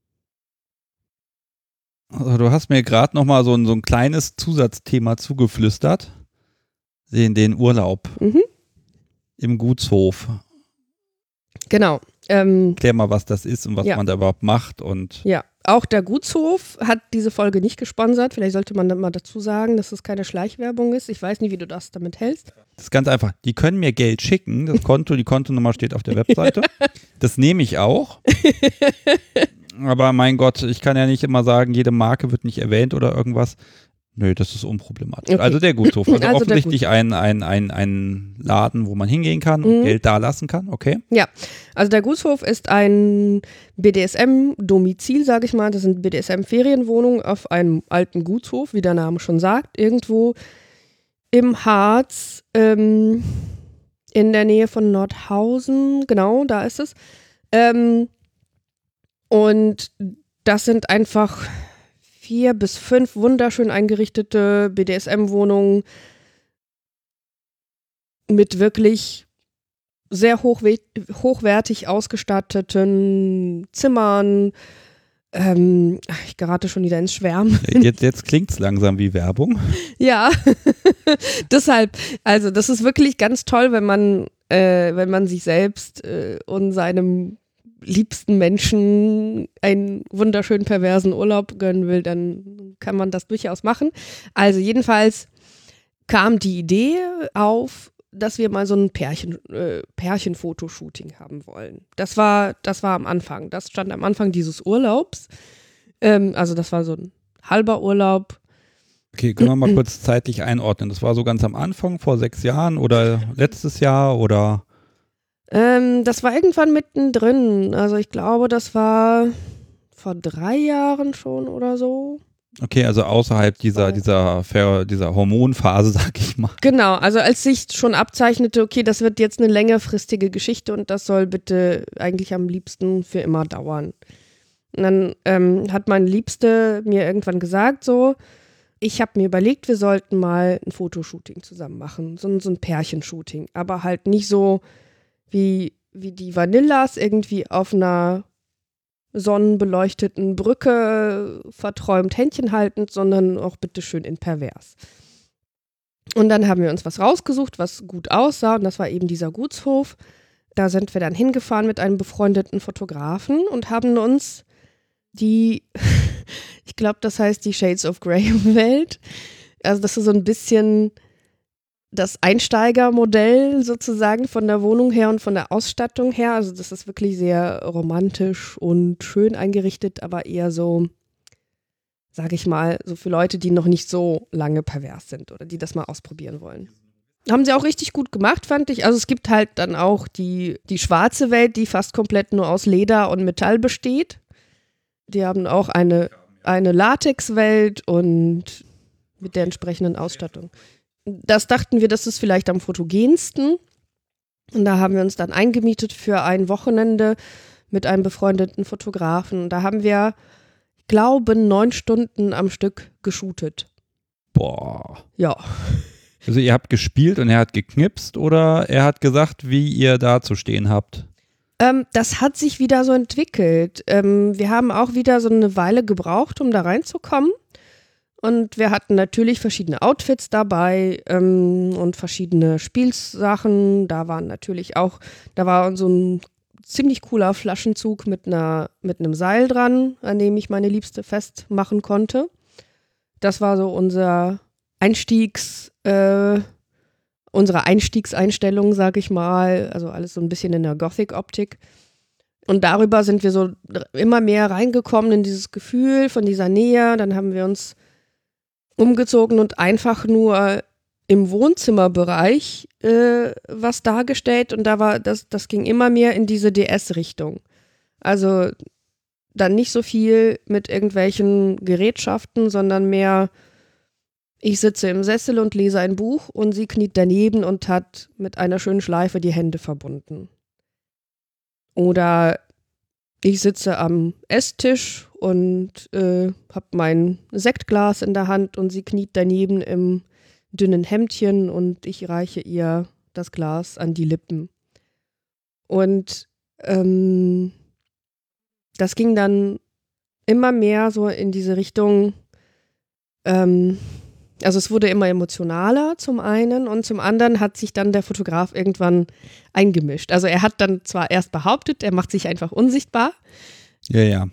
Also du hast mir gerade nochmal so ein, so ein kleines Zusatzthema zugeflüstert. Den, den Urlaub Mhm. im Gutshof. Genau. Ähm, Klär mal, was das ist und was ja. man da überhaupt macht. Und ja, auch der Gutshof hat diese Folge nicht gesponsert. Vielleicht sollte man da mal dazu sagen, dass es keine Schleichwerbung ist. Ich weiß nicht, wie du das damit hältst. das ist ganz einfach. Die können mir Geld schicken. Das Konto, die Kontonummer steht auf der Webseite. Das nehme ich auch. Aber mein Gott, ich kann ja nicht immer sagen, jede Marke wird nicht erwähnt oder irgendwas. Nö, das ist unproblematisch. Okay. Also der Gutshof. Also, Also der offensichtlich ein, ein, ein, ein Laden, wo man hingehen kann und Mhm. Geld da lassen kann. Okay. Ja, also der Gutshof ist ein B D S M-Domizil, sage ich mal. Das sind B D S M-Ferienwohnungen auf einem alten Gutshof, wie der Name schon sagt. Irgendwo im Harz, ähm, in der Nähe von Nordhausen. Genau, da ist es. Ähm, Und das sind einfach vier bis fünf wunderschön eingerichtete B D S M-Wohnungen mit wirklich sehr hochwe- hochwertig ausgestatteten Zimmern. Ähm, ich gerate schon wieder ins Schwärmen. Jetzt, jetzt klingt es langsam wie Werbung. Ja, deshalb, also das ist wirklich ganz toll, wenn man, äh, wenn man sich selbst äh, und seinem liebsten Menschen einen wunderschönen perversen Urlaub gönnen will, dann kann man das durchaus machen. Also jedenfalls kam die Idee auf, dass wir mal so ein Pärchen, äh, Pärchen-Fotoshooting haben wollen. Das war, das war am Anfang. Das stand am Anfang dieses Urlaubs. Ähm, also das war so ein halber Urlaub. Okay, können wir mal kurz zeitlich einordnen. Das war so ganz am Anfang, vor sechs Jahren oder letztes Jahr oder? Ähm, das war irgendwann mittendrin. Also ich glaube, das war vor drei Jahren schon oder so. Okay, also außerhalb dieser, dieser, dieser Hormonphase, sag ich mal. Genau, also als sich schon abzeichnete, okay, das wird jetzt eine längerfristige Geschichte und das soll bitte eigentlich am liebsten für immer dauern. Und dann ähm, hat meine Liebste mir irgendwann gesagt, so, ich habe mir überlegt, wir sollten mal ein Fotoshooting zusammen machen, so, so ein Pärchenshooting, aber halt nicht so wie, wie die Vanillas irgendwie auf einer sonnenbeleuchteten Brücke verträumt Händchen haltend, sondern auch bitteschön in pervers. Und dann haben wir uns was rausgesucht, was gut aussah und das war eben dieser Gutshof. Da sind wir dann hingefahren mit einem befreundeten Fotografen und haben uns die, ich glaube, das heißt die Shades of Grey Welt, also das ist so ein bisschen das Einsteigermodell sozusagen von der Wohnung her und von der Ausstattung her. Also das ist wirklich sehr romantisch und schön eingerichtet, aber eher so, sage ich mal, so für Leute, die noch nicht so lange pervers sind oder die das mal ausprobieren wollen. Haben sie auch richtig gut gemacht, fand ich. Also es gibt halt dann auch die, die schwarze Welt, die fast komplett nur aus Leder und Metall besteht. Die haben auch eine, eine Latexwelt und mit der entsprechenden Ausstattung. Das dachten wir, das ist vielleicht am fotogensten. Und da haben wir uns dann eingemietet für ein Wochenende mit einem befreundeten Fotografen. Und da haben wir, ich glaube, neun Stunden am Stück geshootet. Boah. Ja. Also ihr habt gespielt und er hat geknipst oder er hat gesagt, wie ihr da zu stehen habt? Ähm, das hat sich wieder so entwickelt. Ähm, wir haben auch wieder so eine Weile gebraucht, um da reinzukommen. Und wir hatten natürlich verschiedene Outfits dabei ähm, und verschiedene Spielsachen. Da waren natürlich auch, da war so ein ziemlich cooler Flaschenzug mit einer, mit einem Seil dran, an dem ich meine Liebste festmachen konnte. Das war so unser Einstiegs, äh, unsere Einstiegseinstellung, sag ich mal. Also alles so ein bisschen in der Gothic-Optik. Und darüber sind wir so immer mehr reingekommen in dieses Gefühl von dieser Nähe. Dann haben wir uns umgezogen und einfach nur im Wohnzimmerbereich äh, was dargestellt und da war das, das ging immer mehr in diese D S-Richtung. Also dann nicht so viel mit irgendwelchen Gerätschaften, sondern mehr, ich sitze im Sessel und lese ein Buch und sie kniet daneben und hat mit einer schönen Schleife die Hände verbunden. Oder ich sitze am Esstisch und äh, habe mein Sektglas in der Hand und sie kniet daneben im dünnen Hemdchen und ich reiche ihr das Glas an die Lippen. Und ähm, das ging dann immer mehr so in diese Richtung, ähm, also es wurde immer emotionaler zum einen und zum anderen hat sich dann der Fotograf irgendwann eingemischt. Also er hat dann zwar erst behauptet, er macht sich einfach unsichtbar. Ja, ja.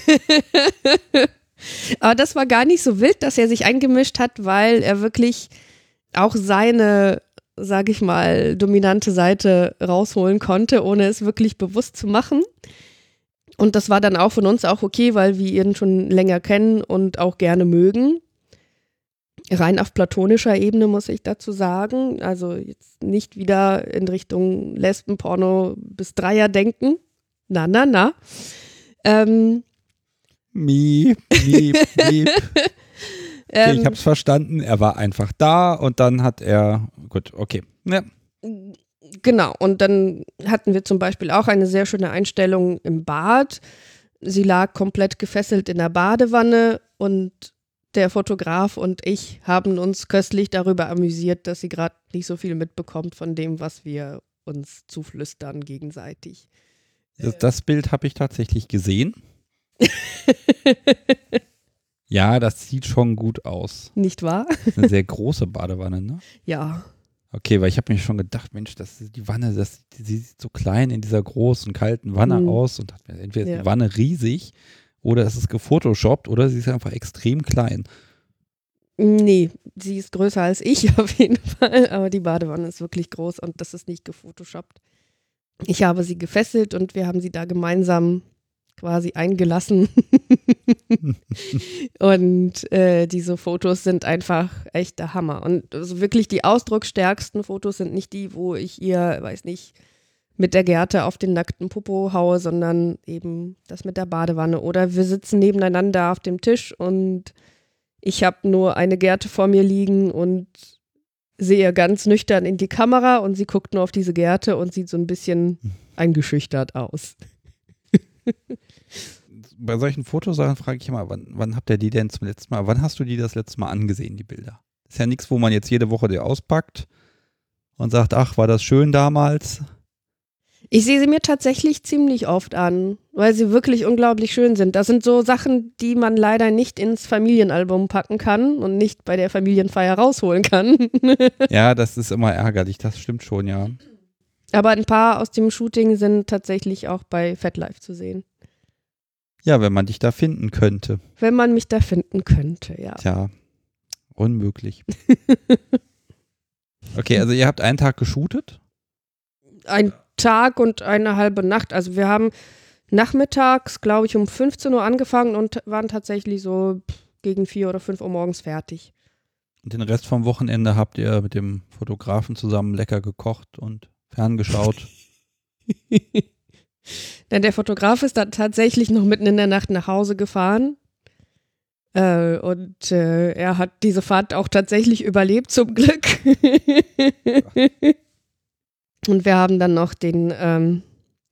Aber das war gar nicht so wild, dass er sich eingemischt hat, weil er wirklich auch seine, sag ich mal, dominante Seite rausholen konnte, ohne es wirklich bewusst zu machen. Und das war dann auch von uns auch okay, weil wir ihn schon länger kennen und auch gerne mögen. Rein auf platonischer Ebene muss ich dazu sagen. Also jetzt nicht wieder in Richtung Lesbenporno bis Dreier denken. Na, na, na. Ähm, Miep, miep, miep. Okay, ähm, ich hab's verstanden. Er war einfach da und dann hat er, gut, okay. Ja. Genau, und dann hatten wir zum Beispiel auch eine sehr schöne Einstellung im Bad. sie lag komplett gefesselt in der Badewanne und der Fotograf und ich haben uns köstlich darüber amüsiert, dass sie gerade nicht so viel mitbekommt von dem, was wir uns zuflüstern gegenseitig. Das, das Bild habe ich tatsächlich gesehen. Ja, das sieht schon gut aus. Nicht wahr? Eine sehr große Badewanne, ne? Ja. Okay, weil ich habe mir schon gedacht, Mensch, das ist die Wanne, das, die sieht so klein in dieser großen, kalten Wanne mhm. aus und dachte mir, entweder ist ja. die Wanne riesig oder es ist gefotoshoppt oder sie ist einfach extrem klein. Nee, sie ist größer als ich auf jeden Fall, aber die Badewanne ist wirklich groß und das ist nicht gefotoshoppt. Ich habe sie gefesselt und wir haben sie da gemeinsam quasi eingelassen. Und äh, diese Fotos sind einfach echt der Hammer. Und also wirklich die ausdrucksstärksten Fotos sind nicht die, wo ich ihr, weiß nicht, mit der Gerte auf den nackten Popo haue, sondern eben das mit der Badewanne. Oder wir sitzen nebeneinander auf dem Tisch und ich habe nur eine Gerte vor mir liegen und sehe ganz nüchtern in die Kamera und sie guckt nur auf diese Gerte und sieht so ein bisschen eingeschüchtert aus. Bei solchen Fotosachen frage ich immer, wann, wann habt ihr die denn zum letzten Mal, wann hast du die das letzte Mal angesehen, die Bilder? Das ist ja nichts, wo man jetzt jede Woche die auspackt und sagt, ach, war das schön damals? Ich sehe sie mir tatsächlich ziemlich oft an, weil sie wirklich unglaublich schön sind. Das sind so Sachen, die man leider nicht ins Familienalbum packen kann und nicht bei der Familienfeier rausholen kann. Ja, das ist immer ärgerlich, das stimmt schon, ja. Aber ein paar aus dem Shooting sind tatsächlich auch bei FetLife zu sehen. Ja, wenn man dich da finden könnte. Wenn man mich da finden könnte, ja. Tja, unmöglich. Okay, also ihr habt einen Tag geshootet? Ein Tag und eine halbe Nacht. Also wir haben nachmittags, glaube ich, um fünfzehn Uhr angefangen und waren tatsächlich so gegen vier oder fünf Uhr morgens fertig. Und den Rest vom Wochenende habt ihr mit dem Fotografen zusammen lecker gekocht und ferngeschaut? Denn der Fotograf ist dann tatsächlich noch mitten in der Nacht nach Hause gefahren. Äh, und äh, er hat diese Fahrt auch tatsächlich überlebt, zum Glück. Und wir haben dann noch den, ähm,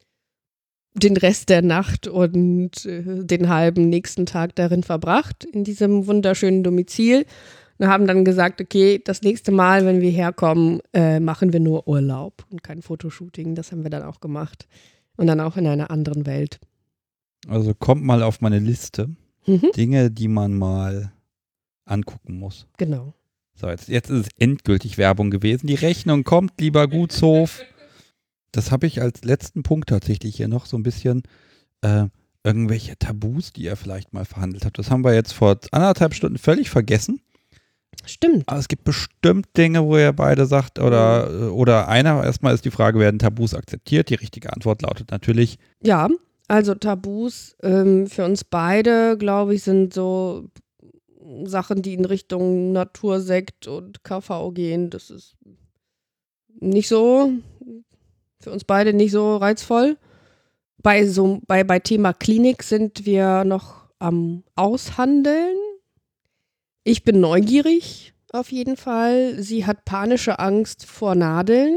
den Rest der Nacht und äh, den halben nächsten Tag darin verbracht, in diesem wunderschönen Domizil. Und haben dann gesagt, okay, das nächste Mal, wenn wir herkommen, äh, machen wir nur Urlaub und kein Fotoshooting. Das haben wir dann auch gemacht. Und dann auch in einer anderen Welt. Also kommt mal auf meine Liste. Mhm. Dinge, die man mal angucken muss. Genau. So, jetzt, jetzt ist es endgültig Werbung gewesen. Die Rechnung kommt, lieber Gutshof. Das habe ich als letzten Punkt tatsächlich hier noch so ein bisschen äh, irgendwelche Tabus, die ihr vielleicht mal verhandelt habt. Das haben wir jetzt vor anderthalb Stunden völlig vergessen. Stimmt. Aber es gibt bestimmt Dinge, wo ihr beide sagt, oder, oder einer, erstmal ist die Frage, werden Tabus akzeptiert? Die richtige Antwort lautet natürlich ja. Also Tabus ähm, für uns beide, glaube ich, sind so Sachen, die in Richtung Natursekt und K V gehen. Das ist nicht so, für uns beide nicht so reizvoll. Bei, so, bei, bei Thema Klinik sind wir noch am Aushandeln. Ich bin neugierig, auf jeden Fall. Sie hat panische Angst vor Nadeln.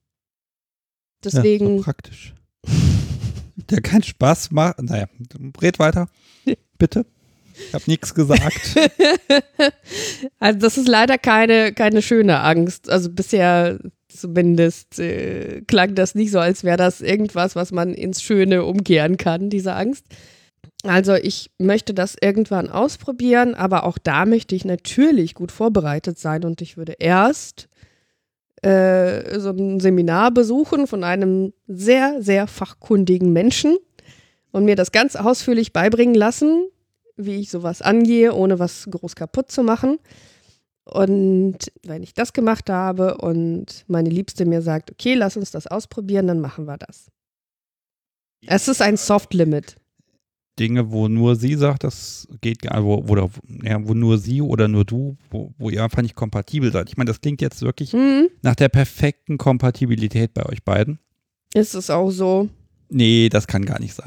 Deswegen. Ja, so praktisch. Der keinen Spaß macht. Naja, red weiter. Bitte. Ich habe nichts gesagt. Also das ist leider keine, keine schöne Angst. Also bisher zumindest äh, klang das nicht so, als wäre das irgendwas, was man ins Schöne umkehren kann, diese Angst. Also ich möchte das irgendwann ausprobieren, aber auch da möchte ich natürlich gut vorbereitet sein und ich würde erst äh, so ein Seminar besuchen von einem sehr, sehr fachkundigen Menschen und mir das ganz ausführlich beibringen lassen, wie ich sowas angehe, ohne was groß kaputt zu machen. Und wenn ich das gemacht habe und meine Liebste mir sagt, okay, lass uns das ausprobieren, dann machen wir das. Es ist ein Soft-Limit. Dinge, wo nur sie sagt, das geht gar nicht, wo, wo, ja, wo nur sie oder nur du, wo, wo ihr einfach nicht kompatibel seid. Ich meine, das klingt jetzt wirklich mhm. nach der perfekten Kompatibilität bei euch beiden. Ist es auch so? Nee, das kann gar nicht sein.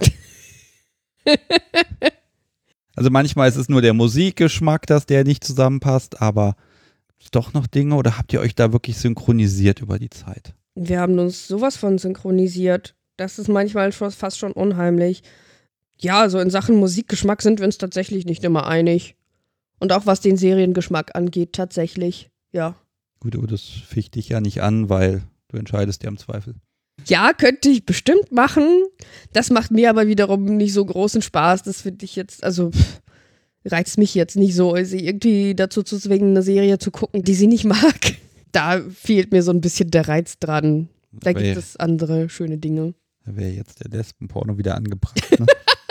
Also manchmal ist es nur der Musikgeschmack, dass der nicht zusammenpasst, aber doch noch Dinge oder habt ihr euch da wirklich synchronisiert über die Zeit? Wir haben uns sowas von synchronisiert. Das ist manchmal fast schon unheimlich. Ja, also in Sachen Musikgeschmack sind wir uns tatsächlich nicht immer einig. Und auch was den Seriengeschmack angeht, tatsächlich, ja. Gut, aber das ficht dich ja nicht an, weil du entscheidest ja im Zweifel. Ja, könnte ich bestimmt machen. Das macht mir aber wiederum nicht so großen Spaß. Das finde ich jetzt, also pff, reizt mich jetzt nicht so, sie irgendwie dazu zu zwingen, eine Serie zu gucken, die sie nicht mag. Da fehlt mir so ein bisschen der Reiz dran. Da Aber gibt es andere schöne Dinge. Da wäre jetzt der Lesbenporno wieder angebracht. Ne?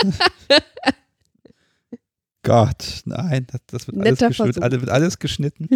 Gott, nein, das, das wird, alles geschnitten, alles, wird alles geschnitten.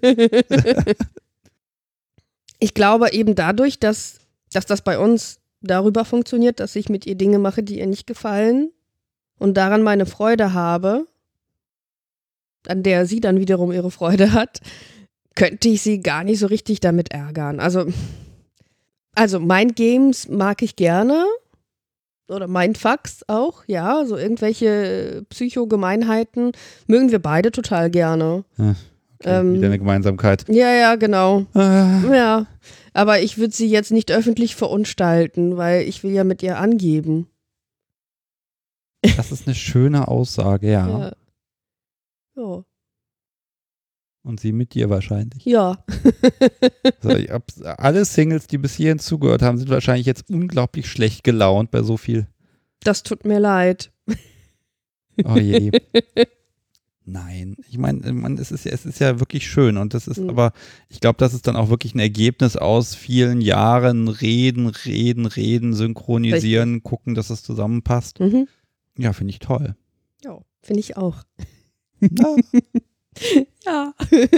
Ich glaube eben dadurch, dass, dass das bei uns darüber funktioniert, dass ich mit ihr Dinge mache, die ihr nicht gefallen und daran meine Freude habe, an der sie dann wiederum ihre Freude hat, könnte ich sie gar nicht so richtig damit ärgern. Also, also Mind Games mag ich gerne. Oder Mindfucks auch, ja, so irgendwelche Psychogemeinheiten mögen wir beide total gerne. Ja, okay, ähm, wieder eine Gemeinsamkeit. Ja, ja, genau. Ah. Ja, aber ich würde sie jetzt nicht öffentlich verunstalten, weil ich will ja mit ihr angeben. Das ist eine schöne Aussage, ja. Ja. Ja. Und sie mit dir wahrscheinlich. Ja. So, ich hab, alle Singles, die bis hierhin zugehört haben, sind wahrscheinlich jetzt unglaublich schlecht gelaunt bei so viel. Das tut mir leid. Oh je. Nein, ich meine, man, es, ist ja, es ist ja wirklich schön und das ist mhm. aber, ich glaube, das ist dann auch wirklich ein Ergebnis aus vielen Jahren Reden, Reden, Reden, synchronisieren, Richtig. gucken, dass es zusammenpasst. Mhm. Ja, finde ich toll. Ja, finde ich auch. Na. Ja.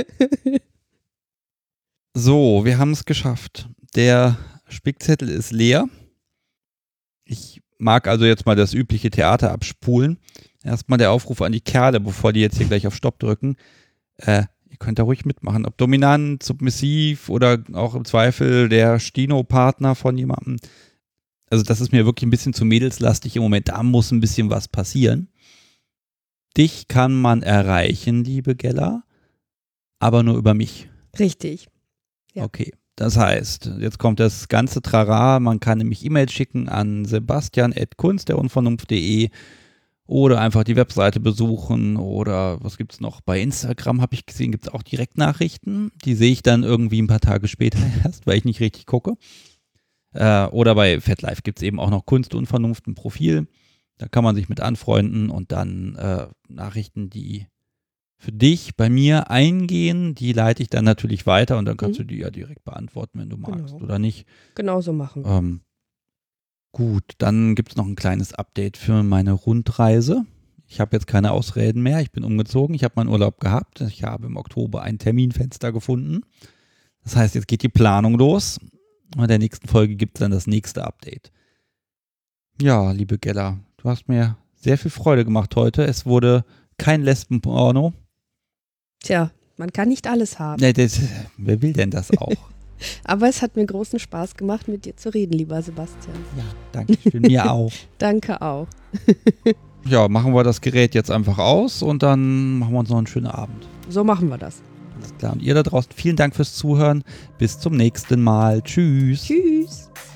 So, wir haben es geschafft. Der Spickzettel ist leer. Ich mag also jetzt mal das übliche Theater abspulen. Erstmal der Aufruf an die Kerle, bevor die jetzt hier gleich auf Stopp drücken. Äh, ihr könnt da ruhig mitmachen. Ob dominant, submissiv oder auch im Zweifel der Stino-Partner von jemandem. Also das ist mir wirklich ein bisschen zu mädelslastig im Moment. Da muss ein bisschen was passieren. Dich kann man erreichen, liebe Gella, aber nur über mich. Richtig. Ja. Okay, das heißt, jetzt kommt das ganze Trara, man kann nämlich E-Mail schicken an sebastian at kunst der unvernunft punkt de oder einfach die Webseite besuchen oder was gibt es noch? Bei Instagram habe ich gesehen, gibt es auch Direktnachrichten, die sehe ich dann irgendwie ein paar Tage später erst, weil ich nicht richtig gucke. Äh, oder bei FatLife gibt es eben auch noch Kunst und Vernunft, ein Profil. Da kann man sich mit anfreunden und dann äh, Nachrichten, die für dich bei mir eingehen, die leite ich dann natürlich weiter und dann kannst mhm. du die ja direkt beantworten, wenn du magst genau. oder nicht. Genau so machen. Ähm, gut, dann gibt es noch ein kleines Update für meine Rundreise. Ich habe jetzt keine Ausreden mehr, ich bin umgezogen, ich habe meinen Urlaub gehabt. Ich habe im Oktober ein Terminfenster gefunden. Das heißt, jetzt geht die Planung los. Und in der nächsten Folge gibt es dann das nächste Update. Ja, liebe Gella, du hast mir sehr viel Freude gemacht heute. Es wurde kein Lesbenporno. Tja, man kann nicht alles haben. Nee, das, wer will denn das auch? Aber es hat mir großen Spaß gemacht, mit dir zu reden, lieber Sebastian. Ja, danke schön, mir auch. Danke auch. Ja, machen wir das Gerät jetzt einfach aus und dann machen wir uns noch einen schönen Abend. So machen wir das. Alles klar. Und ihr da draußen, vielen Dank fürs Zuhören. Bis zum nächsten Mal. Tschüss. Tschüss.